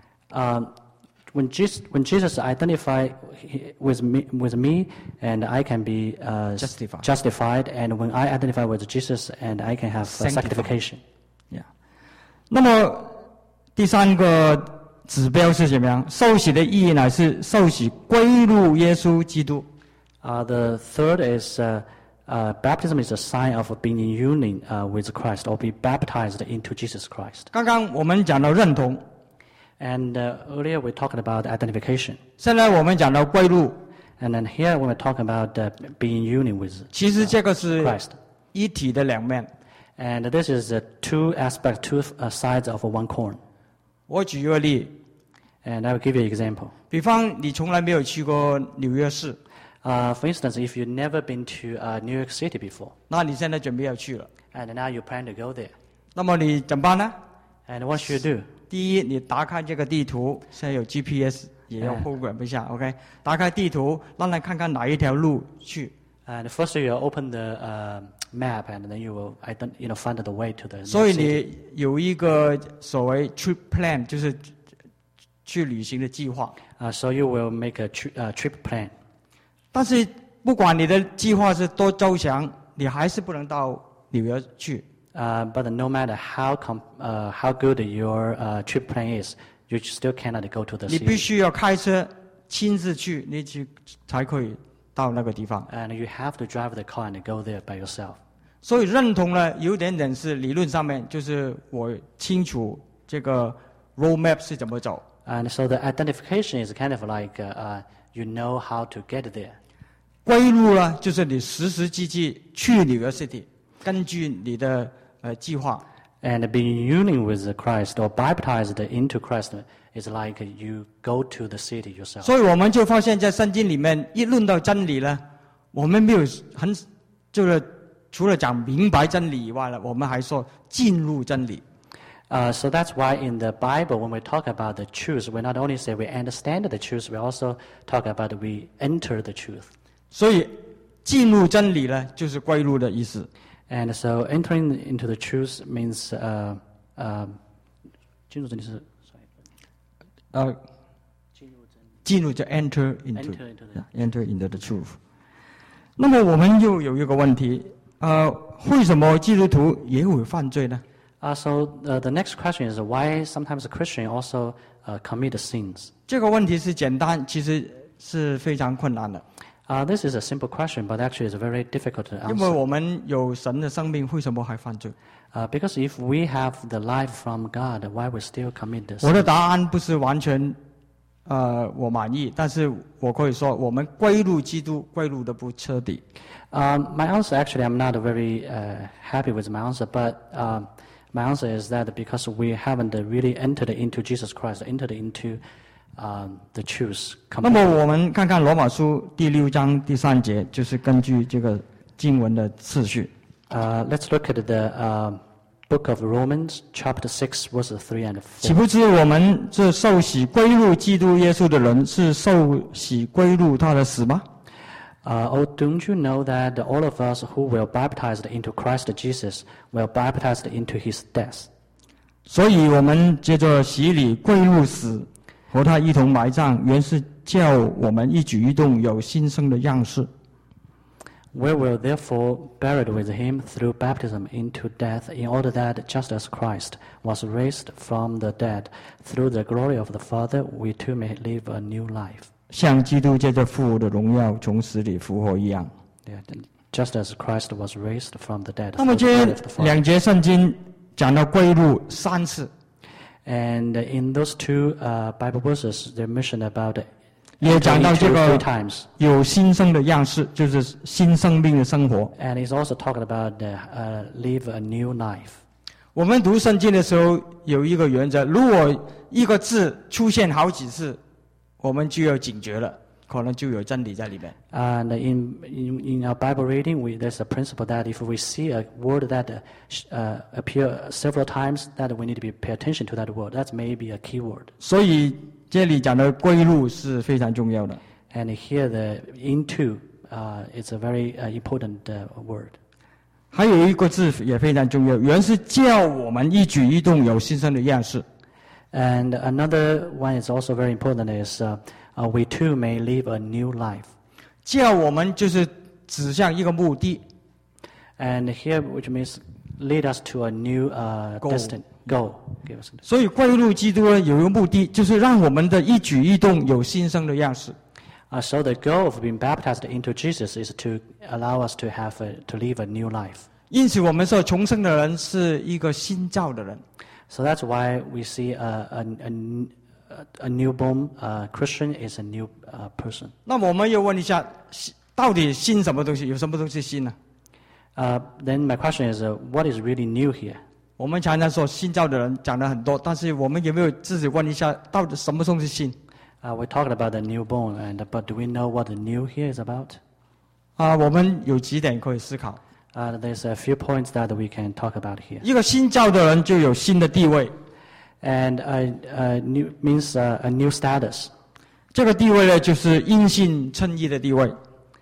Um, when Jesus, when Jesus identified with me, with me, and I can be uh, Justified. justified, and when I identify with Jesus, and I can have uh, Sanctified. sanctification. Yeah. 那么第三个指标是怎么样？受洗的意义乃是受洗归入耶稣基督。 Uh, the third is uh, uh, baptism is a sign of being in union uh, with Christ, or be baptized into Jesus Christ. 刚刚我们讲到认同， And uh, earlier we talked about identification, 现在我们讲到归入， and then here when we're talking about uh, being in union with 其实这个是 Christ. 一体的两面。 And this is uh, two aspects, two uh, sides of one coin. 我举一个例， And I will give you an example. 比方你从来没有去过纽约市， Uh, for instance, if you've never been to uh, New York City before, 那你现在准备要去了， and now you plan to go there, 那么你怎么办呢？ and what should you do? 第一，你打开这个地图，现在有 G P S， 也要嗯 program 一下 ，OK？ 打开地图，让他看看哪一条路去。 And first you open the uh, map, and then you will ident- you know, find the way to the 所以 next city. 你有一个所谓 trip plan， 就是去旅行的计划。 Uh, so you will make a tri- uh, trip plan. 但是不管你的计划是多周详，你还是不能到纽约去。 Uh, but no matter how com- uh, how good your uh, trip plan is, you still cannot go to the 你必 city. 须要开车亲自去，你去才可以到那个地方。 And you have to drive the car and go there by yourself. 所以认同呢，有点点是理论上面，就是我清楚这个 roadmap 是怎么走。 And so the identification is kind of like uh, uh, you know how to get there. 归入呢，就是你实实际际去纽约 City， 根据你的呃计划。 And being in union with Christ or baptized into Christ is like you go to the city yourself. 所以我们就发现，在圣经里面一论到真理呢，我们没有很就是除了讲明白真理以外呢，我们还说进入真理。 Uh, so that's why in the Bible, when we talk about the truth, we not only say we understand the truth, we also talk about we enter the truth. 所以进入真理呢，就是归入的意思。 And so entering into the truth means uh, uh, 进入真理是呃，进入就 enter into enter into the yeah, enter into the truth。那么我们又有一个问题，呃，为什么基督徒也会犯罪呢？ Uh, so uh, the next question is why sometimes a Christian also uh, commit sins. 这个问题是简单，其实是非常困难的， Uh, this is a simple question, but actually it's very difficult to 因为 answer. 我们有神的生命，为什么还犯罪？ Uh, because if we have the life from God, why we still commit the 我的 sin? 答案不是完全，呃，我满意，但是我可以说，我们归入基督，归入的不彻底。 Um, my answer, actually, I'm not very uh, happy with my answer, but um, my answer is that because we haven't really entered into Jesus Christ, entered into um, the truth 那么 completely. 我们看看罗马书第六章第三节，就是根据这个经文的次序。 Uh, let's look at the uh, book of Romans, chapter six, verses three and 岂 four. 不知我们这受洗归入基督耶稣的人，是受洗归入他的死吗？ Uh, oh, don't you know that all of us who were baptized into Christ Jesus were baptized into his death? 所以我们借着洗礼归入死，和他一同埋葬，原是叫我们一举一动有新生的样式。 We were therefore buried with him through baptism into death, in order that just as Christ was raised from the dead through the glory of the Father, we too may live a new life. 像基督借着父的荣耀从死里复活一样。 Yeah, just as Christ was raised from the dead 那么 through the 这 glory of the Father. 两节圣经讲到归入三次， And in those two uh, Bible verses, they mention about 也讲到 entering 这 into 个 three times. 有新生的样式，就是新生命的生活。 And he's also talking about uh, uh, live a new life. 我们读圣经的时候有一个原则，如果一个字出现好几次，我们就要警觉了。 可能就有真理在里面。 And in, in, in our Bible reading, we, there's a principle that if we see a word that uh, sh- uh, appear several times, that we need to be, pay attention to that word. That's maybe a key word. 所以这里讲的归入是非常重要的。 And here the into uh, is a very uh, important uh, word. 还有一个字也非常重要，原是叫我们一举一动有新生的样式。 And another one is also very important is uh, uh, we too may live a new life. 叫我们就是指向一个目的， And here, which means lead us to a new uh, Goal. destiny, goal. Give us- 所以归入基督呢有一个目的，就是让我们的一举一动有新生的样式。 Uh, so the goal of being baptized into Jesus is to allow us to have a, to live a new life. 因此，我们说重生的人是一个新造的人。 So that's why we see a, a, a, a newborn uh, Christian is a new uh, person. 那么我们又问一下，到底新什么东西？有什么东西新呢？ Uh, then my question is, uh, what is really new here? 我们常常说新造的人讲了很多，但是我们有没有自己问一下，到底什么东西新？ Uh, we're talking about the newborn, and but do we know what the new here is about? 啊，我们有几点可以思考。 Uh, there's a few points that we can talk about here. 一个新造的人就有新的地位， And uh, uh, new means uh, a new status. 这个地位呢，就是因信称义的地位。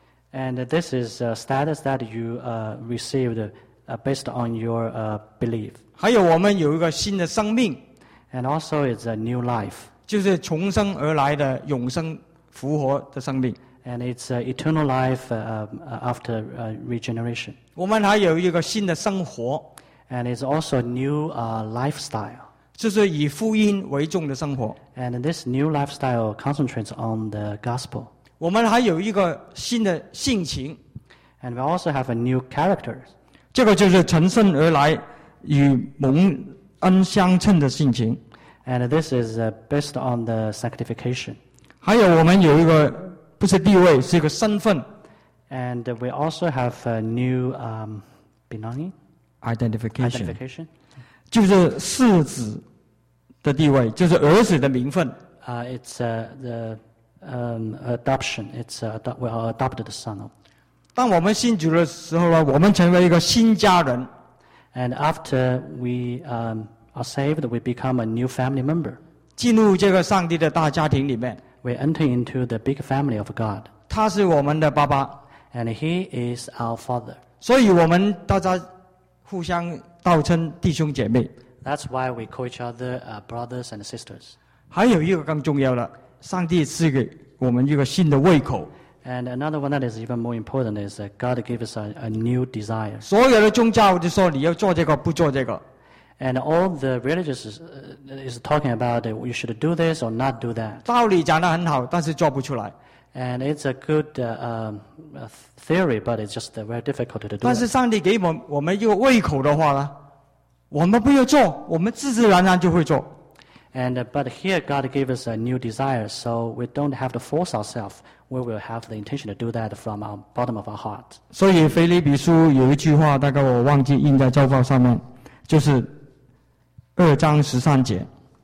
And this is a status that you uh, received uh, based on your uh, belief. 还有我们有一个新的生命， And also it's a new life. 就是重生而来的永生复活的生命。 And it's uh, eternal life uh, uh, after uh, regeneration. 我们还有一个新的生活， And it's also a new uh, lifestyle. 就是以福音为重的生活。 And this new lifestyle concentrates on the gospel. 我们还有一个新的性情， And we also have a new character. 这个就是从生而来与蒙恩相称的性情。 And this is uh, based on the sanctification. 还有我们有一个不是地位，是一个身份 And uh, we also have a new um, belonging, identification， identification. 就是嗣子的地位，就是儿子的名分。 Uh, it's uh, the um, adoption. It's uh, ado- we are adopted son of. 当我们信主的时候呢，我们成为一个新家人。 And after we um, are saved, we become a new family member. 进入这个上帝的大家庭里面， We enter into the big family of God. 他是我们的爸爸， And He is our Father. 所以我们大家互相道称弟兄姐妹。 That's why we call each other uh, brothers and sisters. 还有一个更重要的，上帝赐给我们一个新的胃口。 And another one that is even more important is that God gives us a, a new desire. 所有的宗教就说你要做这个，不做这个。 And all the religious is, uh, is talking about uh, you should do this or not do that. 道理讲得很好，但是做不出来。 And it's a good uh, um, uh, theory, but it's just uh, very difficult to do 但 it. 是上帝给我们我们一个胃口的话呢，我们不要做，我们自自然然就会做。 And uh, but here God gave us a new desire, so we don't have to force ourselves. We will have the intention to do that from our bottom of our heart. 所以腓立比书有一句话，大概我忘记印在周报上面，就是二章十三节。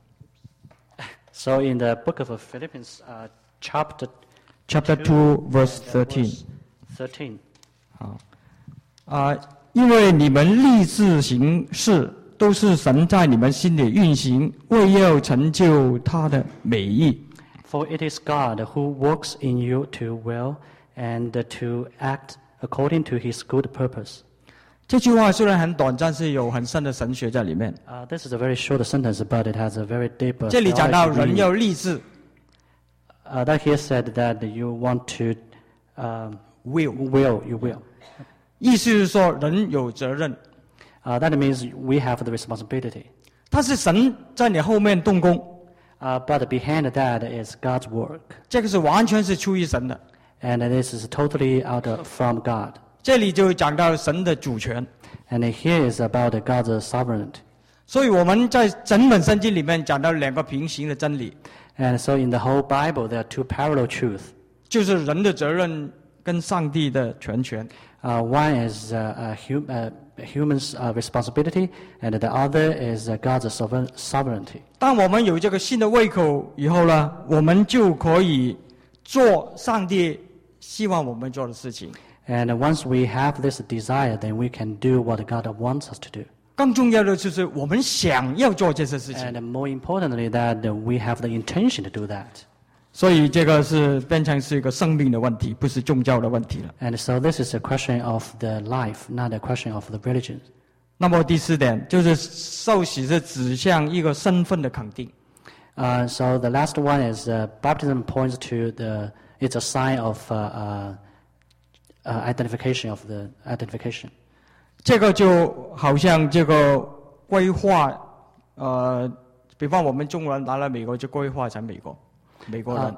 So in the book of Philippians, uh, chapter Chapter two, verse thirteen. verse thirteen. 啊、因为你们立志行事，都是神在你们心里运行，为要成就他的美意。 For it is God who works in you to will and to act according to His good purpose. 这句话虽然很短，但是有很深的神学在里面。 Uh, this is a very short sentence, but it has a very deep uh, 这里讲到 theology 人 meaning. 要立志 Uh, that here said that you want to um, will， will, you will. 意思是说人有责任， Uh, that means we have the responsibility. 但是神在你后面动工， Uh, but behind that is God's work. 这个是完全是出于神的。 And this is totally out of, from God. 这里就讲到神的主权， And here is about God's sovereignty. 所以我们在整本圣经里面讲到两个平行的真理， And so in the whole Bible, there are two parallel truths. 就是人的责任跟上帝的全权。 Uh, one is uh, uh, hum, uh, human's uh, responsibility, and the other is uh, God's sovereign, sovereignty. 当我们有这个新的胃口以后呢，我们就可以做上帝希望我们做的事情。 And once we have this desire, then we can do what God wants us to do. 更重要的就是我们想要做这些事情。 And more importantly, that we have the intention to do that. 所以这个是变成是一个生命的问题，不是宗教的问题了。 And so this is a question of the life, not a question of the religion. 那么第四点就是受洗是指向一个身份的肯定。 Uh, so the last one is uh, baptism points to the, it's a sign of uh, uh, uh, identification of the identification. 这个就好像这个规划，呃，比方我们中国人来了美国就规划成美国，美国人。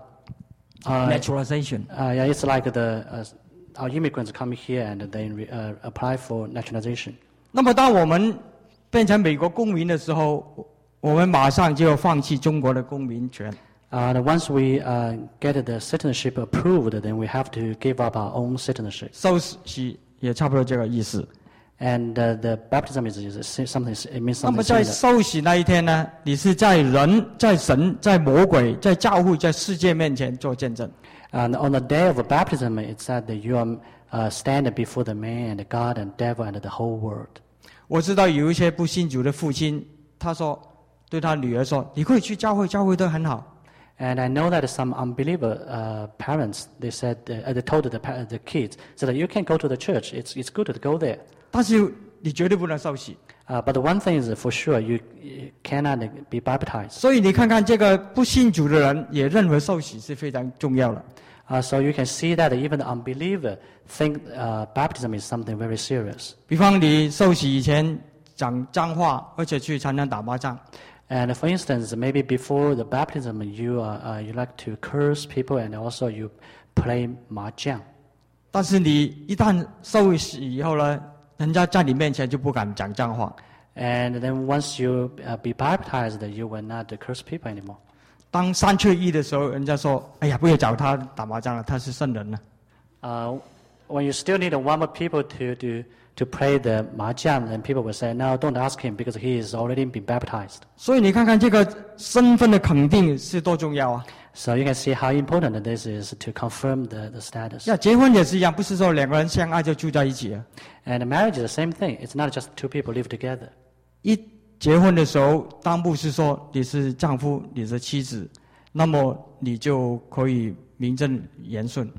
Uh, naturalization. Uh, yeah, it's like the uh, our immigrants come here and they re, uh, apply for naturalization. 那么当我们变成美国公民的时候，我们马上就要放弃中国的公民权。 Uh, and once we uh, get the citizenship approved, then we have to give up our own citizenship. 受洗也差不多这个意思。 And uh, the baptism is, is something, it means 那么 something 在 similar. 受洗那一天呢，你是在人、在神、在魔鬼、在教会、在世界面前做见证。 And on the day of baptism, it's said that you are uh, standing before the man and God and devil and the whole world. 我知道有一些不信主的父亲，他说对他女儿说：“你可以去教会，教会都很好。” And I know that some unbeliever uh, parents, they said, uh, they told the, pa- the kids, so that you can go to the church, it's, it's good to go there. 但是你绝对不能受洗。 Uh, but the one thing is for sure, you, you cannot be baptized. 所以你看看这个不信主的人也认为受洗是非常重要的。 Uh, so you can see that even the unbeliever think uh, baptism is something very serious. 比方你受洗以前讲脏话，而且去常常打麻将。 And for instance, maybe before the baptism, you uh, uh, you like to curse people and also you play mahjong. 但是你一旦受洗以后呢，人家在你面前就不敢讲脏话。 And then once you uh, be baptized, you will not curse people anymore. 当三缺一的时候，人家说：“哎呀，不要找他打麻将了，他是圣人了。” Uh, when you still need one more people to, to, to play the mahjong, then people will say, no, don't ask him because he is already been baptized. 所以你看看这个身份的肯定是多重要啊！ So you can see how important this is to confirm the, the status. 呀，结婚也是一样，不是说两个人相爱就住在一起啊。 And marriage is the same thing. It's not just two people live together. 一结婚的时候，当牧师说你是丈夫，你是妻子，那么你就可以名正言顺。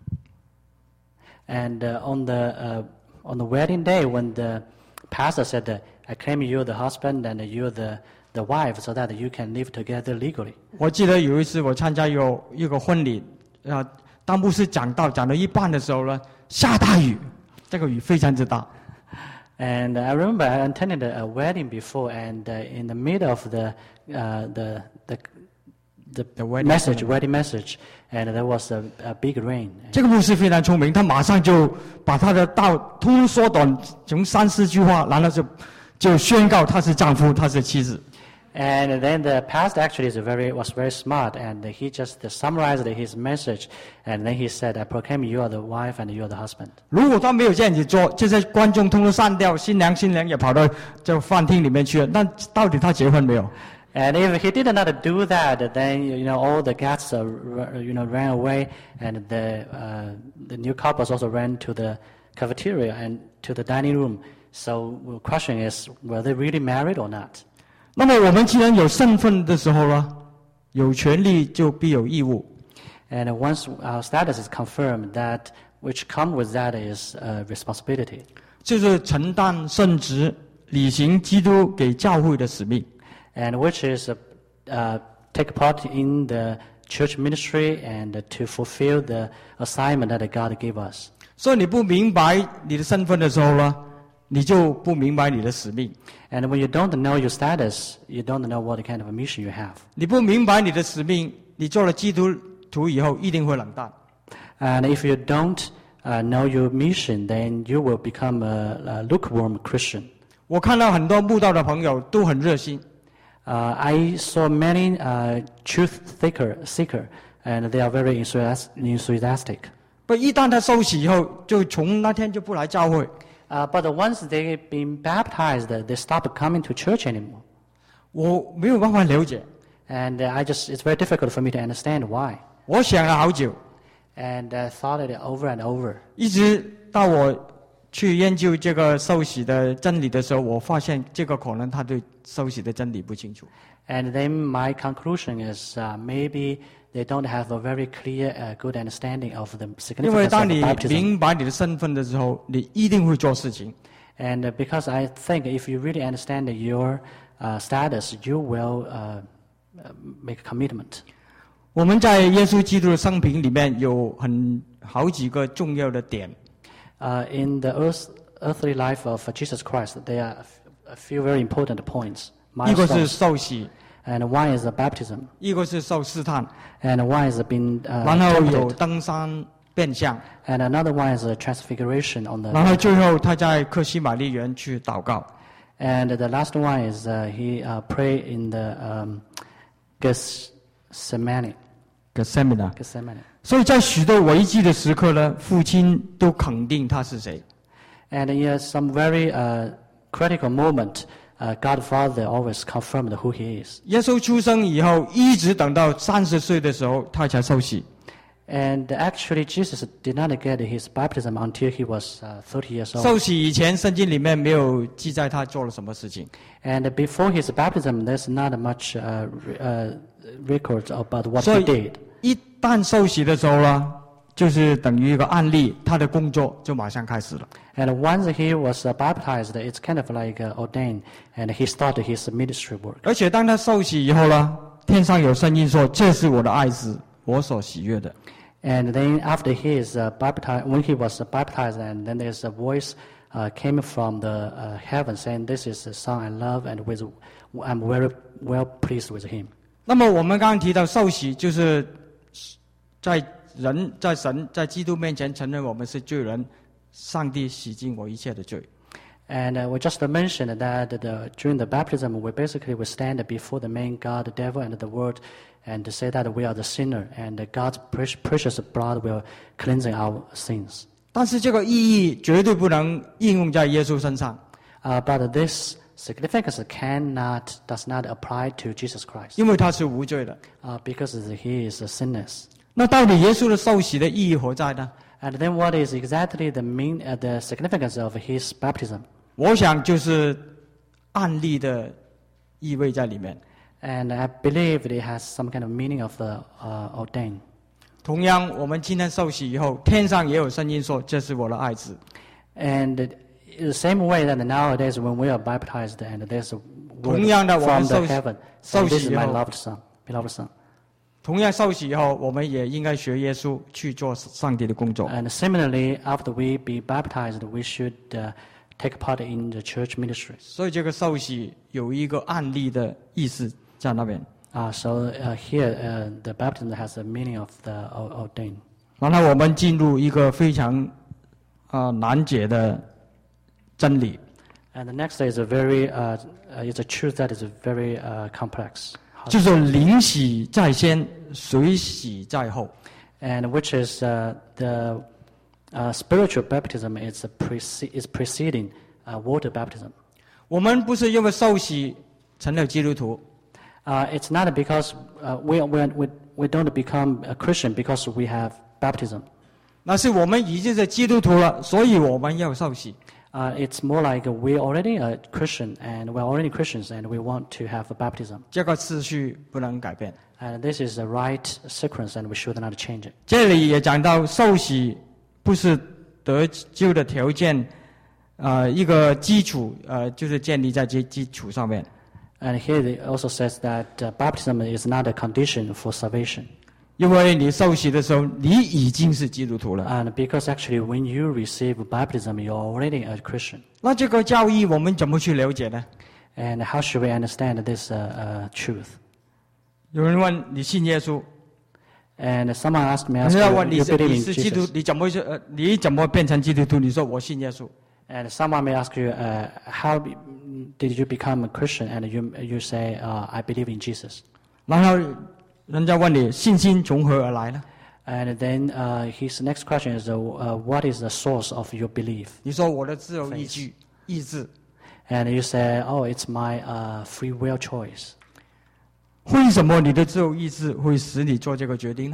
And uh, on the uh, on the wedding day, when the pastor said, that, "I claim you're the husband and you're the the wife," so that you can live together legally. 我记得有一次我参加有一个婚礼，啊，当牧师讲到讲到一半的时候呢，下大雨，这个雨非常之大。 And I remember I attended a, a wedding before, and uh, in the middle of the uh, the the the, The wedding message, ceremony. wedding message, and there was a, a big rain. 这个牧师非常聪明，他马上就把他的道通通缩短，从三四句话，然后就就宣告他是丈夫，他是妻子。 And then the pastor actually is very, was very smart, and he just summarized his message, and then he said, "I proclaim you are the wife and you are the husband." 如果他没有这样子做，这些观众通通散掉，新娘新娘也跑到这个饭厅里面去了，那到底他结婚没有？ And if he did not do that, then you know all the guests uh, r- you know ran away, and the uh, the new couples also ran to the cafeteria and to the dining room. So the question is, were they really married or not? 那么我们既然有身份的时候呢，有权利就必有义务。 And once our status is confirmed, that which come with that is uh, responsibility. 就是承担圣职，履行基督给教会的使命。 And which is uh, uh, take part in the church ministry and to fulfill the assignment that God gave us. 所以你不明白你的身份的时候呢，你就不明白你的使命。 And when you don't know your status, you don't know what kind of a mission you have. 你不明白你的使命，你做了基督徒以后一定会冷淡。 And if you don't uh, know your mission, then you will become a, a lukewarm Christian. 我看到很多慕道的朋友都很热心， Uh, I saw many uh, truth seeker, seeker, and they are very enthusias- enthusiastic. 不一旦他受洗以后，就从那天就不来教会。 Uh, but once they've been baptized, they stop coming to church anymore. 我没有办法了解， And uh, I just, it's very difficult for me to understand why. 我想了好久， and uh, thought it over and over. 一直到我去研究这个受洗的真理的时候，我发现这个可能他对受洗的真理不清楚。 And then my conclusion is uh, maybe they don't have a very clear, uh, good understanding of the 因为 significance 当 of 你 baptism. 明白你的身份的时候，你一定会做事情。 And uh, because I think if you really understand your uh, status, you will uh, uh, make a commitment. 我们在耶稣基督的生平里面有很好几个重要的点。 Uh, in the earth, earthly life of Jesus Christ, there are a f- a few very important points, 一个是 milestones. 受洗， And one is the baptism, 一个是受试探， and one is being uh, 然后有 tempted, 登山变相， and another one is a transfiguration on the. 然后最后他在克西玛丽园去祷告。 And the last one is uh, he uh, prayed in the um, Gethsemane. Gethsemane。 Gethsemane. 所以在许多危机的时刻呢，父亲都肯定他是谁。 And in some very uh, critical moment, uh, God Father always confirmed who He is. 耶稣出生以后，一直等到三十岁的时候，他才受洗。 And actually, Jesus did not get his baptism until he was uh, thirty years 受 old. 洗以前，圣经里面没有记载他做了什么事情。 And before his baptism, there's not much uh, re- uh, records about what 所 he 以 did. 一旦受洗的时候呢，就是等于一个案例，他的工作就马上开始了。 And once he was uh, baptized, it's kind of like uh, ordained, and he started his ministry work. 而且当他受洗以后呢，天上有声音说：“这是我的爱子，我所喜悦的。” And then after he is uh, baptized, when he was uh, baptized, and then there's a voice uh, came from the uh, heaven saying, "This is the Son I love, and with I'm very well pleased with him." 那么我们刚刚提到受洗，就是在人、在神、在基督面前承认我们是罪人，上帝洗净我一切的罪。 And uh, we just mentioned that the, during the baptism, we basically we stand before the main God, the devil, and the world, and to say that we are the sinner, and God's pre- precious blood will cleanse our sins. 但是这个意义绝对不能应用在耶稣身上， Uh, but this significance cannot, does not apply to Jesus Christ, 因为他是无罪的。 uh, because he is sinless. 那到底耶稣的受洗的意义何在呢？ And then what is exactly the mean, uh, the significance of his baptism? 我想就是案例的意味在里面。 And I believe it has some kind of meaning of the uh, ordained. 同样，我们今天受洗以后，天上也有声音说：“这是我的爱子。” And in the same way that nowadays when we are baptized and there's a word 同样的，我们 from the 受洗- heaven, 受 saying, "This 洗 is 以 my 后- loved son, beloved son." 同样受洗以后，我们也应该学耶稣去做上帝的工作。 And similarly, after we be baptized, we should uh, take part in the church ministry. 所以这个受洗有一个案例的意思在那边。 Uh, so uh, here, uh, the baptism has a meaning of the o- ordained. 然后我们进入一个非常啊、呃难解的真理， And the next is a very, uh, uh, it's a truth that is very uh, complex. 就是灵洗在先，水洗在后。 And which is uh, the uh, spiritual baptism is, a prece- is preceding uh, water baptism. 我们不是因为受洗成了基督徒， Uh, it's not because uh, we, we, we, we don't become a Christian because we have baptism. 那是我们已经是基督徒了，所以我们要受洗。 Uh, it's more like we're already a Christian and we're already Christians and we want to have a baptism. 这个次序不能改变。 And this is the right sequence and we should not change it. 这里也讲到受洗不是得救的条件，呃，一个基础，呃，就是建立在这基础上面。 And here it also says that uh, baptism is not a condition for salvation. 因为你受洗的时候，你已经是基督徒了。 And because actually when you receive baptism, you're already a Christian. 那这个教义我们怎么去了解呢？ And how should we understand this uh, uh, truth? 有人问你信耶稣， And someone asked me, 人 asked 家 you, 问你 you 是 believe 你 in 是基督 Jesus?， 你怎么是呃你怎么变成基督徒？你说我信耶稣。 And someone may ask you, uh, how be- did you become a Christian? And you, you say, uh, I believe in Jesus. 然后人家问你信心从何而来呢？ And then uh, his next question is, uh, uh, what is the source of your belief? 你说我的自由意志，意志。 And you say, oh, it's my uh, free will choice. 为什么你的自由意志会使你做这个决定呢？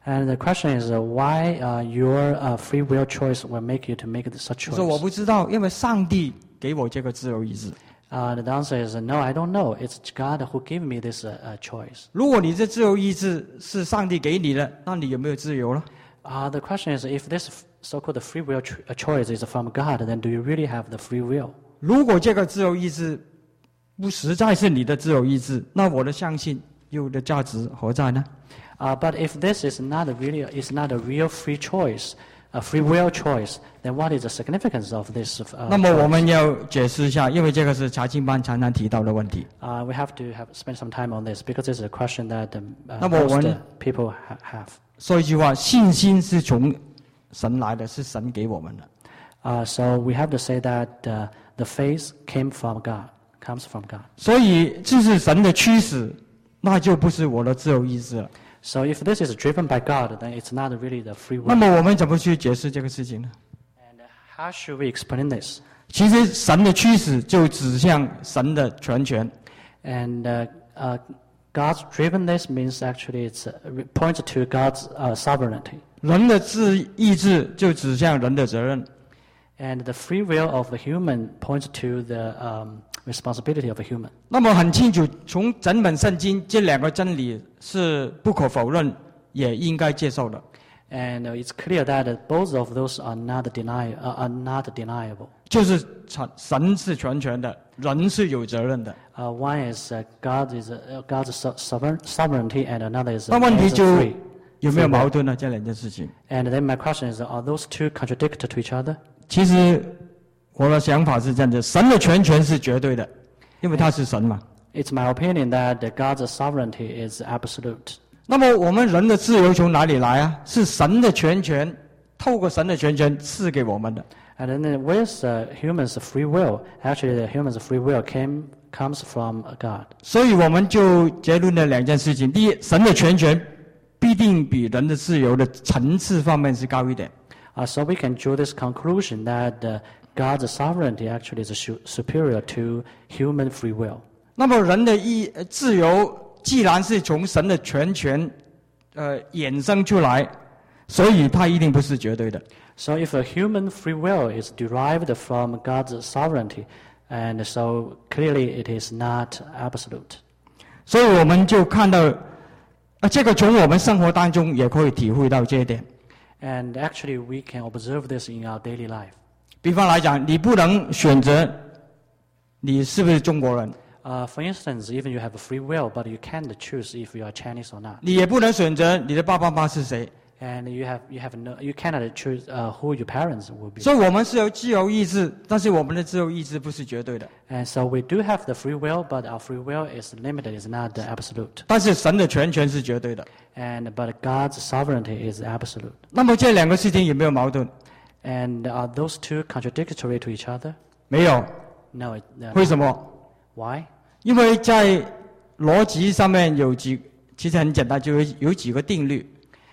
And the question is uh, why uh, your uh, free will choice will make you to make such 我说我 choice. 不知道，因为上帝给我这个自由意志。 Uh, the answer is uh, no, I don't know. It's God who gave me this uh, uh, choice. 如果你这自由意志是上帝给你的，那你有没有自由了？ Uh, the question is, if this f- so-called free will ch- uh, choice is from God, then do you really have the free will? 如果这个自由意志不实在是你的自由意志，那我的相信有的价值何在呢？ Uh, but if this is not a really is not a real free choice, a free will choice, then what is the significance of this? Uh, 那么我 choice? 们要解释一下，因为这个是查经班常常提到的问题。 Uh, we have to have spend some time on this because it's a question that um, uh, 那么我们- most uh, people ha- have. 说一句话，信心是从神来的，是神给我们的。 Uh, so we have to say that uh, the faith came from God, comes from God. 所以这是神的驱使，那就不是我的自由意志了。 So if this is driven by God, then it's not really the free 那 will. 么我们怎么去解释这个事情呢？ And how should we explain this? 其实神的驱使就指向神的全权。 And uh, uh, God's drivenness means actually it's uh, re- points to God's uh, sovereignty. 人的自意志就指向人的责任。 And the free will of the human points to the um, responsibility of a human. 那么很清楚，从整本圣经这两个真理是不可否认，也应该接受的。 And uh, it's clear that uh, both of those are not deny uh, are not deniable. 就是神神是全权的，人是有责任的。 Uh, one is uh, God is uh, God's so- sovereign, sovereignty, and another is 那 uh, 问题 man's 就 free. 有没有 free will. 矛盾呢？这两件事情， And then my question is, are those two contradictory to each other? 其实我的想法是这样的：神的全权是绝对的，因为他是神嘛。 It's my opinion that uh, God's sovereignty is absolute. 那么我们人的自由从哪里来啊？是神的全权，透过神的全权赐给我们的。 And then uh, where's uh, humans' free will? Actually, the humans' free will came comes from uh, God. 所以我们就结论了两件事情：第一，神的全权必定比人的自由的层次方面是高一点。 Uh, so we can draw this conclusion that uh, God's sovereignty actually is su- superior to human free will. 那么人的意呃自由既然是从神的全权，呃衍生出来，所以它一定不是绝对的。 So if a human free will is derived from God's sovereignty, and so clearly it is not absolute. 所以我们就看到，啊，这个从我们生活当中也可以体会到这一点。 And actually we can observe this in our daily life. 比方来讲，你不能选择你是不是中国人， Uh, for instance, even you have a free will, but you can't choose if you are Chinese or not. 你也不能选择你的爸爸妈妈是谁。 And you have you have no you cannot choose uh, who your parents will be. 所以我们是有自由意志，但是我们的自由意志不是绝对的。 And so we do have the free will, but our free will is limited, is not uh, absolute. 但是神的全权是绝对的。 And but God's sovereignty is absolute. 那么这两个事情有没有矛盾？ And are those two contradictory to each other? 没有。 No. It, uh, 为什么？ why? 因为在逻辑上面有几，其实很简单，就有有几个定律。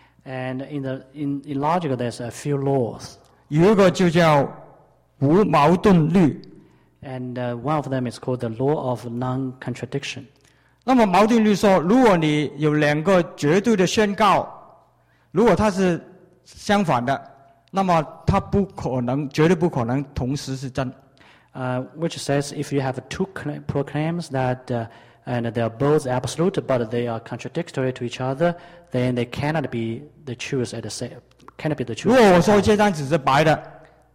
And in the in, in logic, there's a few laws. 有一个就叫无矛盾律。 And uh, one of them is called the law of non-contradiction. 那么矛盾律说，如果你有两个绝对的宣告，如果它是相反的，那么它不可能，绝对不可能同时是真。 Uh, which says if you have two cla- proclaims that uh, and they are both absolute, but they are contradictory to each other, then they cannot be the truth at the same. Cannot be the 如 truth. 果 at 我 the 说 same 这张纸是白的，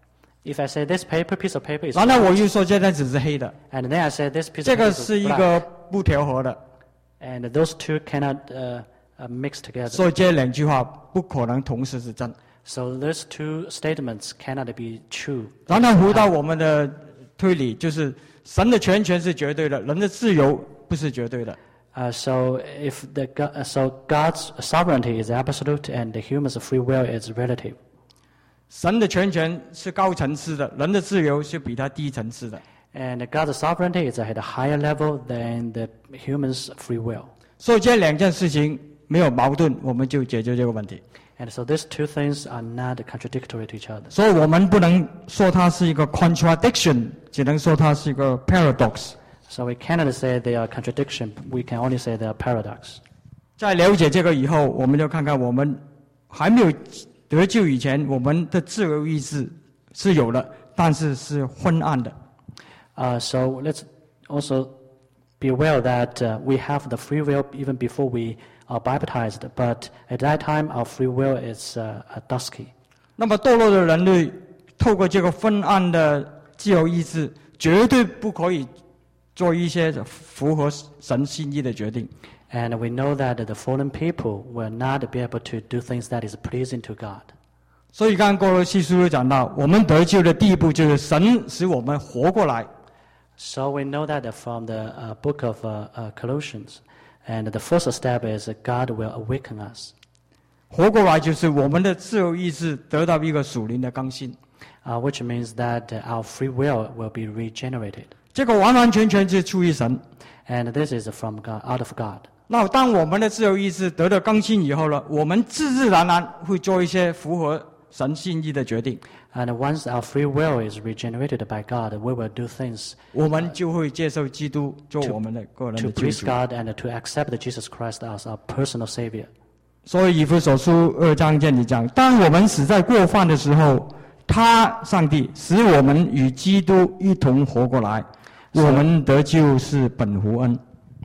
If I say this paper piece of paper is 然后我 white, 又说这张纸是黑的， and then I say this piece 这 of 个 paper is 是一 black, 个不调和的， and those two cannot uh, uh, mix together. 所以这两句话不可能同时是真。 So those two statements cannot be true. 然后回到我们的推理，就是神的全权是绝对的，人的自由不是绝对的。 Uh, so if the go- uh, so God's sovereignty is absolute and the human's free will is relative. 神的全权是高层次的，人的自由是比它低层次的。 And God's sovereignty is at a higher level than the human's free will. 所以这两件事情没有矛盾，我们就解决这个问题。 And so these two things are not contradictory to each other. 所以我们不能说它是一个 contradiction， 只能说它是一个 paradox。 So we cannot say they are contradiction. We can only say they are paradox. 在了解这个以后，我们就看看我们还没有得救以前，我们的自由意志是有的，但是是昏暗的。 Uh, so let's also be aware that uh, we have the free will even before we are baptized, but at that time our free will is uh, dusky. 那么堕落的人类透过这个昏暗的自由意志，绝对不可以做一些符合神心意的决定。 And we know that the fallen people will not be able to do things that is pleasing to God. 所以刚刚哥罗西书讲到，我们得救的第一步就是神使我们活过来。 So we know that from the uh, book of uh, uh, Colossians, and the first step is that God will awaken us. 活过来就是我们的自由意志得到一个属灵的更新。 Uh, which means that uh, our free will will be regenerated. 这个完完全全是出于神。 And this is from God, out of God. 那当我们的自由意志得到更新以后呢，我们自自然然会做一些符合神心意的决定。 And once our free will is regenerated by God, we will do things 我们就会接受基督做我们的个人 to 的救 please 主。 God and to accept Jesus Christ as our personal Savior. 所以以弗所书二章这里讲，当我们死在过犯的时候，他上帝使我们与基督一同活过来，我们得救是本乎恩。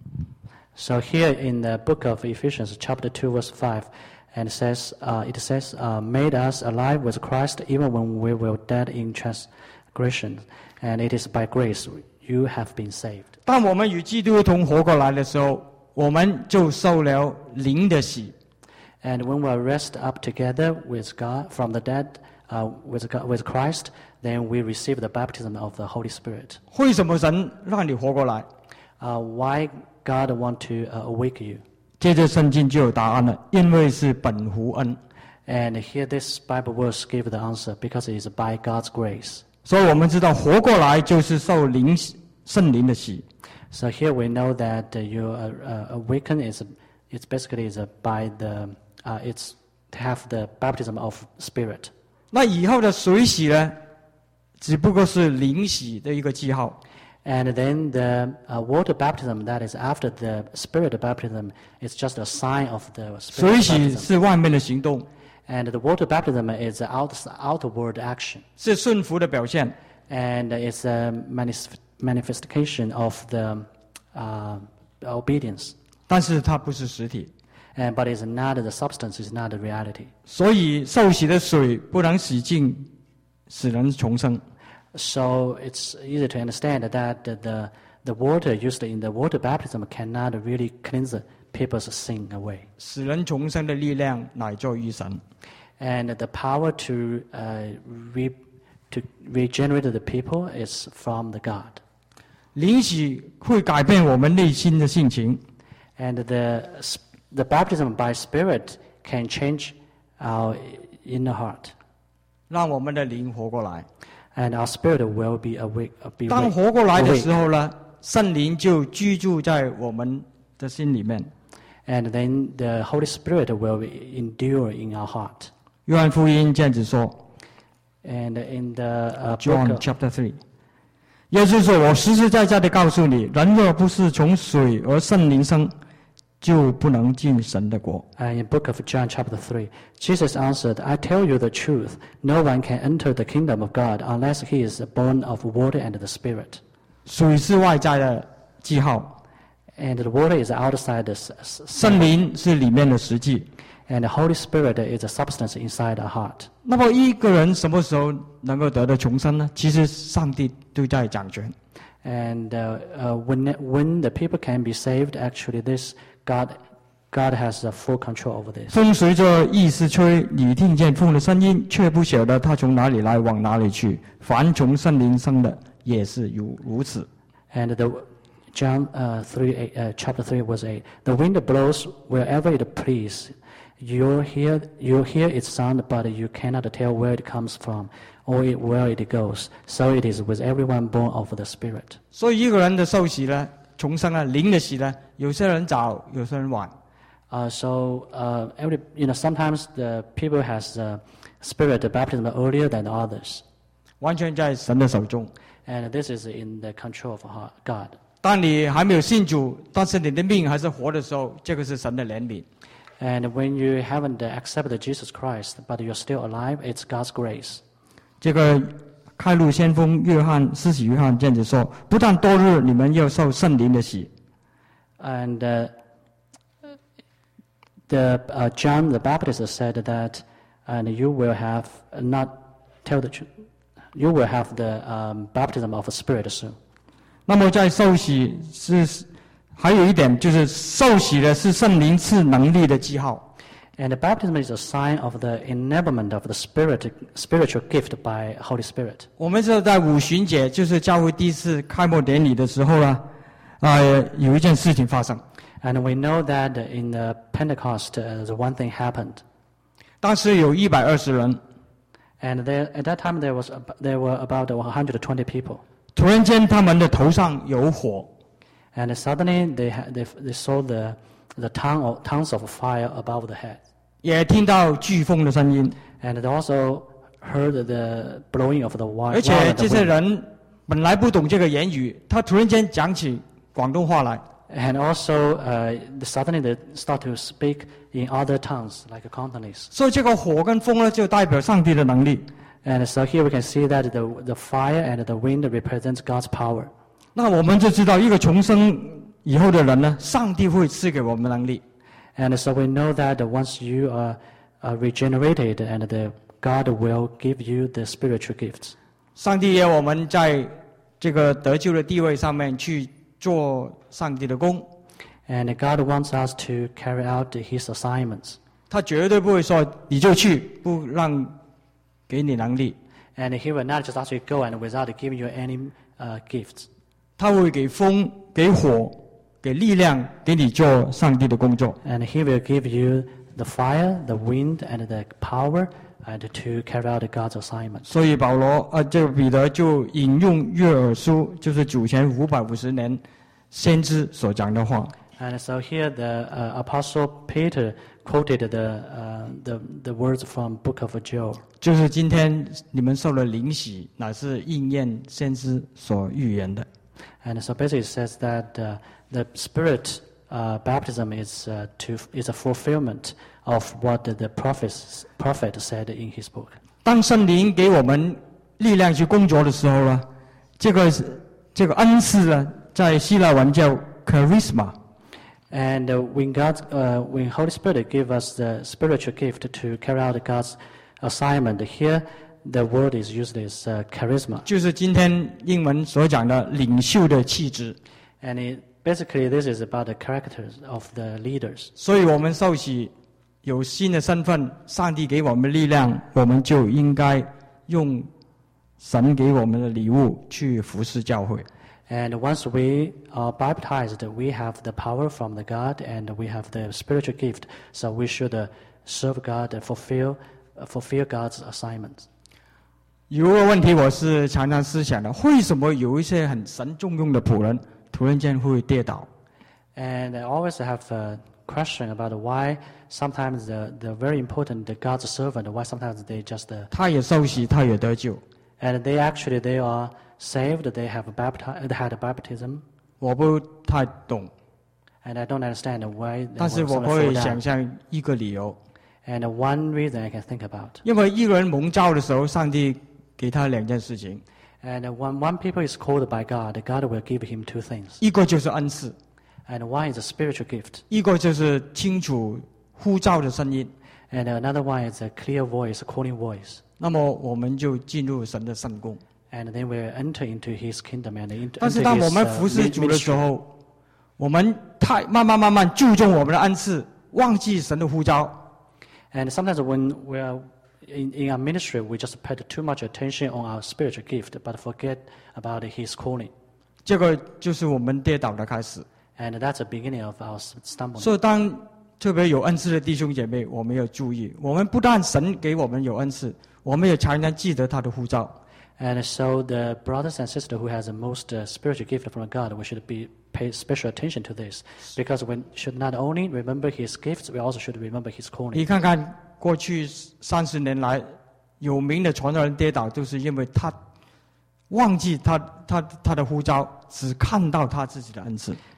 So here in the book of Ephesians, chapter two, verse five, and it says, uh, it says, uh, made us alive with Christ even when we were dead in transgression, and it is by grace you have been saved. 当我们与基督一同活过来的时候，我们就受了灵的洗。 And when we are raised up together with God from the dead, uh, with God, with Christ, then we receive the baptism of the Holy Spirit. 为什么神让你活过来？ Uh, why God want to uh, awake you? 接着圣经就有答案了，因为是本乎恩。 And here this Bible verse give the answer because it is by God's grace. 所以我们知道活过来就是受灵圣灵的洗。 So here we know that uh, you uh, uh, awaken is it's basically is uh, by the uh, it's to have the baptism of Spirit. 那以后的水洗呢，只不过是灵洗的一个记号。 And then the uh, water baptism that is after the Spirit baptism is just a sign of the 水 Spirit 洗 baptism. 是外面的行动， And the water baptism is an out, outward action. 是顺服的表现。 And it's a manis- manifestation of the uh, obedience. 但是它不是实体， And, but it's not the substance, it's not the reality. 所以受洗的水不能洗净，使人重生。 So it's easy to understand that the, the water used in the water baptism cannot really cleanse people's sin away. 使人重生的力量乃在于神。 And the power to, uh, re, to regenerate the people is from the God. 灵洗会改变我们内心的性情， And the, the baptism by Spirit can change our inner heart. 让我们的灵活过来。 And our spirit will be awake. uh, Be 当 awake. 活过来的 awake. 时候呢，圣灵就居住在我们的心里面。 And then the Holy Spirit will endure in our heart. 约翰福音这样子说 And in the uh, ，John book, chapter three， 耶稣说：“我实实在在的告诉你，人若不是从水而圣灵生，就不能进神的国。” uh, in book of John chapter three, Jesus answered, I tell you the truth, no one can enter the kingdom of God unless he is born of water and the Spirit. 水是外在的记号， And the water is outside the s- s- 圣灵是里面的实际。 and the Holy Spirit is a substance inside our heart. 那么一个人什么时候能够得到重生呢？其实上帝都在掌权。 And uh, uh, when, when the people can be saved, actually this God, God has uh, full control over this. 风随着意思吹，你听见风的声音，却不晓得它从哪里来，往哪里去。凡从圣灵生的，也是如如此。 And the John uh, three, eight, uh, chapter three, verse eight. The wind blows wherever it pleases. You hear, you hear its sound, but you cannot tell where it comes from or it, where it goes. So it is with everyone born of the Spirit. 所以一个人的受洗呢，重生呢，灵的洗呢，有些人早，有些人晚。 Uh, so uh, every, you know, sometimes the people has uh, Spirit baptism earlier than others. 完全在神的手中。 And this is in the control of God. 当你还没有信主，但是你的命还是活的时候，这个是神的怜悯。 And when you haven't accepted Jesus Christ, but you're still alive, it's God's grace. 这个开路先锋约翰施洗约翰这样子说：不但多日，你们要受圣灵的洗。 And uh, the uh, John the Baptist said that, and you will have not tell the truth, you will have the um, baptism of the Spirit soon. 那么在受洗是还有一点，就是受洗的是圣灵赐能力的记号。 And the baptism is a sign of the enablement of the spirit, spiritual gift by Holy Spirit. 我们是在五旬节，就是教会第一次开幕典礼的时候呢，啊、呃，有一件事情发生。 And we know that in the Pentecost, uh, the one thing happened. 当时有一百二十人， And there, at that time, there was ab- there were about one hundred twenty people. 突然间他们的头上有火， And suddenly, they ha- they, they saw the the tongue of, tongues of fire above the head. 也听到飓风的声音， And they also heard the blowing of the wind. 而且这些人本来不懂这个言语，他突然间讲起广东话来。 And also, uh, suddenly they start to speak in other tongues, like Cantonese. 所以这个火跟风呢，就代表上帝的能力。 And so here we can see that the the fire and the wind represents God's power. 那我们就知道，一个重生以后的人呢，上帝会赐给我们能力。 And so we know that once you are, are regenerated, and the God will give you the spiritual gifts. 上帝要我们在这个得救的地位上面去做上帝的工， And God wants us to carry out His assignments. 他绝对不会说你就去，不让给你能力。 And He will not just ask you to go and without giving you any uh, gifts. 他会给风、给火、给力量，给你做上帝的工作。 And He will give you the fire, the wind, and the power and to carry out God's assignments. 所以保罗呃，这个彼得就引用约珥书，就是主前五百五十年先知所讲的话。 And so here the uh, Apostle Peter quoted the, uh, the, the words from Book of Joel. 就是今天你们受了灵洗，乃是应验先知所预言的。 And so basically it says that uh, the Spirit uh, baptism is, uh, to, is a fulfillment of what the, the prophets, prophet said in his book. 当圣灵给我们力量去工作的时候呢，这个这个恩赐呢，在希腊文叫 charisma。 And uh, when God, uh, when Holy Spirit give us the spiritual gift to carry out God's assignment, here the word is used as uh, charisma. 就是今天英文所讲的领袖的气质。 And it, basically this is about the characters of the leaders. 所以我们受洗有新的身份，上帝给我们力量，我们就应该用神给我们的礼物去服侍教会。 And once we are baptized, we have the power from the God, and we have the spiritual gift. So we should uh, serve God and fulfill, uh, fulfill God's assignments. 有一个问题我是常常思想的，为什么有一些很神重用的仆人，突然间会跌倒？ And I always have a question about why sometimes the, the very important the God's servant, why sometimes they just uh, 他也受洗，他也得救。 and they actually they are saved, they have baptized, they had a baptism, 我不太懂， and I don't understand why they 但是 were 我 someone 可 fall 以想 down. 象一个理由， And one reason I can think about. 因为一个人蒙召的时候，上帝给他两件事情， And when one people is called by God, God will give him two things. 一个就是恩赐， And one is a spiritual gift, 一个就是清楚呼召的声音。 and another one is a clear voice, a calling voice. 那么我们就进入神的圣宫。 And then we enter into His kingdom and into 但是当 into 我 His 们 uh, 服侍主的时 ministry. 候，我们太慢慢慢慢注重我们的恩赐，忘记神的呼召。 And sometimes when we are in, in our ministry, we just pay too much attention on our spiritual gift, but forget about His calling. 这个就是我们跌倒的开始。 And that's the beginning of our stumbling. 所以当特别有恩赐的弟兄姐妹，我们要注意，我们不但神给我们有恩赐，我们也常常记得他的呼召。 And so the brothers and sisters who has the most uh, spiritual gift from God, we should be pay special attention to this, because we should not only remember His gifts, we also should remember His 你 calling. 看看过去三十年来，有名的传道人跌倒，就是因为他忘记他他他的呼召，只看到他自己的恩赐。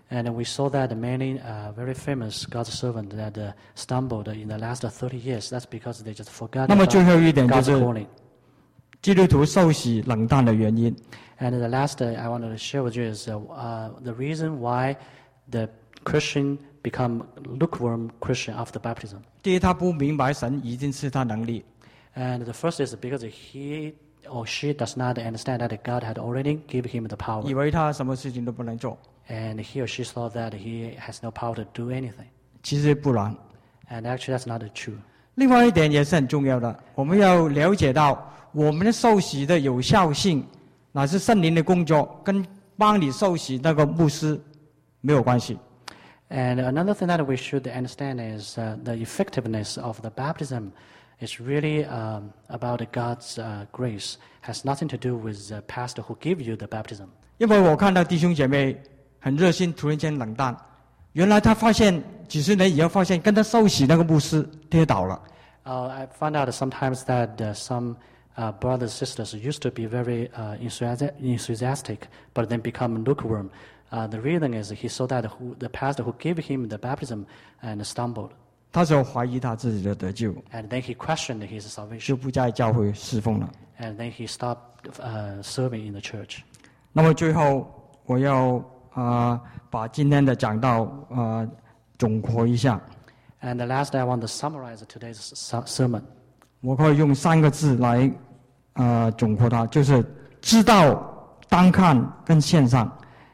And we saw that many uh, very famous God's servants that uh, stumbled in the last thirty years. That's because they just forgot 那么 about 最后一点就 God's 是 calling. 基督徒受洗冷淡的原因。 And the last uh, I wanted to share with you is uh, uh, the reason why the Christian become lukewarm Christian after baptism. 第一，他不明白神已经赐他能力； And the first is because he or she does not understand that God had already given him the 以 power. 为他什么事情都不能做。 And he or she thought that he has no power to do anything. 其实不然。 And actually that's not true. 另外一点也是很重要的，我们要了解到我们的受洗的有效性，乃是圣灵的工作，跟帮你受洗那个牧师没有关系。 And another thing that we should understand is uh, the effectiveness of the baptism is really um, about God's uh, grace. Has nothing to do with the pastor who give you the baptism. 因为我看到弟兄姐妹很热心，突然间冷淡，原来他发现几十年以后发现跟他受洗那个牧师跌倒了。 Uh, I found out sometimes that uh, some uh, brothers and sisters used to be very uh, enthusi- enthusiastic, but then become lukewarm. Uh, the reason is he saw that who, the pastor who gave him the baptism and stumbled. 他就怀疑他自己的得救， And then he questioned his 就 salvation. 不在教会侍奉了。 And then he stopped uh, serving in the church. 那么最后我要啊、呃、把今天的讲道啊、呃、总括一下。 And the last, I want to summarize today's s- sermon. 我可以用三个字来啊、呃、总括它，就是知道、单看跟线上。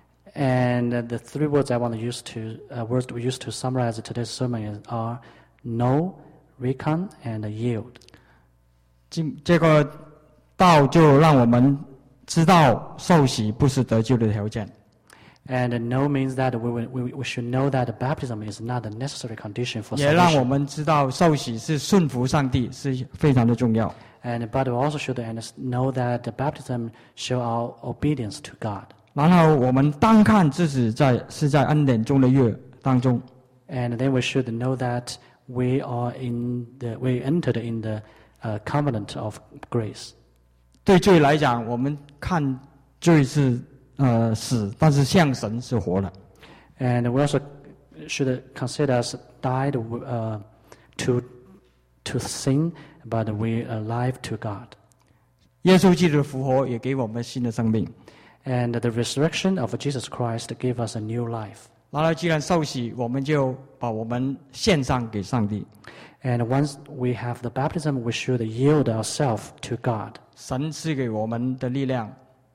And uh, the three words I want to use to uh, words we use to summarize today's sermon is, are know, recon, and yield. 这这个道就让我们知道受洗不是得救的条件。 And uh, know means that we, will- we, we should know that baptism is not a necessary condition for 也让我 salvation. 们知道受洗是顺服上帝，是非常的重要。 And but we also should unders- know that the baptism show our obedience to God. 然后我们单看自己在是在恩典中的月当中， And then we should know that we are in the we entered in the uh, covenant of grace. 对罪来讲，我们看罪是呃死，但是向神是活的。 And we also should consider us died uh, to to sin, but we are alive to God. 耶稣基督的复活也给我们新的生命。 And the resurrection of Jesus Christ gave us a new life. 然后既然受洗，我们就把我们献上给上帝。 And once we have the baptism, we should yield ourselves to God. 神赐给我们的力量，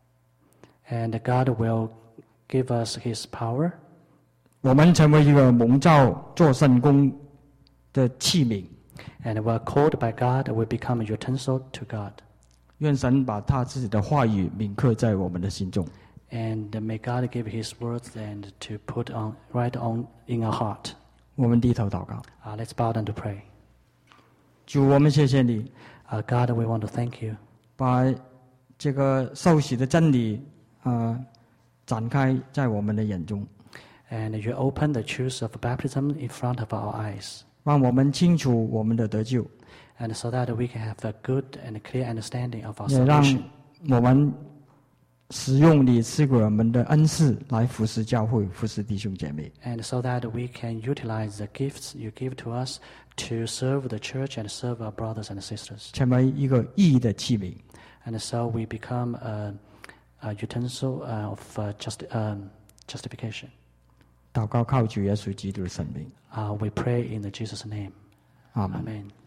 And God will give us His power. 我们成为一个蒙召做圣工的器皿。 And we're called by God, we become a utensil to God. 愿神把他自己的话语铭刻在我们的心中。 And may God give His words and to put on right on in our heart. 我们低头祷告， Uh, let's bow down to pray. 主，我们谢谢你， Uh, God, we want to thank you. 把这个受洗的真理啊、呃展开在我们的眼中， And you open the truth of baptism in front of our eyes. 让我们清楚我们的得救， And so that we can have a good and clear understanding of our 也让 salvation. 我们使用你赐给我们的恩赐来服侍教会、服侍弟兄姐妹。 And so that we can utilize the gifts you give to us to serve the church and serve our brothers and sisters. 成为一个义的器皿。 And so we become a, a utensil uh, of uh, just, um, justification. 祷告靠主耶稣基督的圣名， Uh, we pray in the Jesus' name. 阿门。 Amen.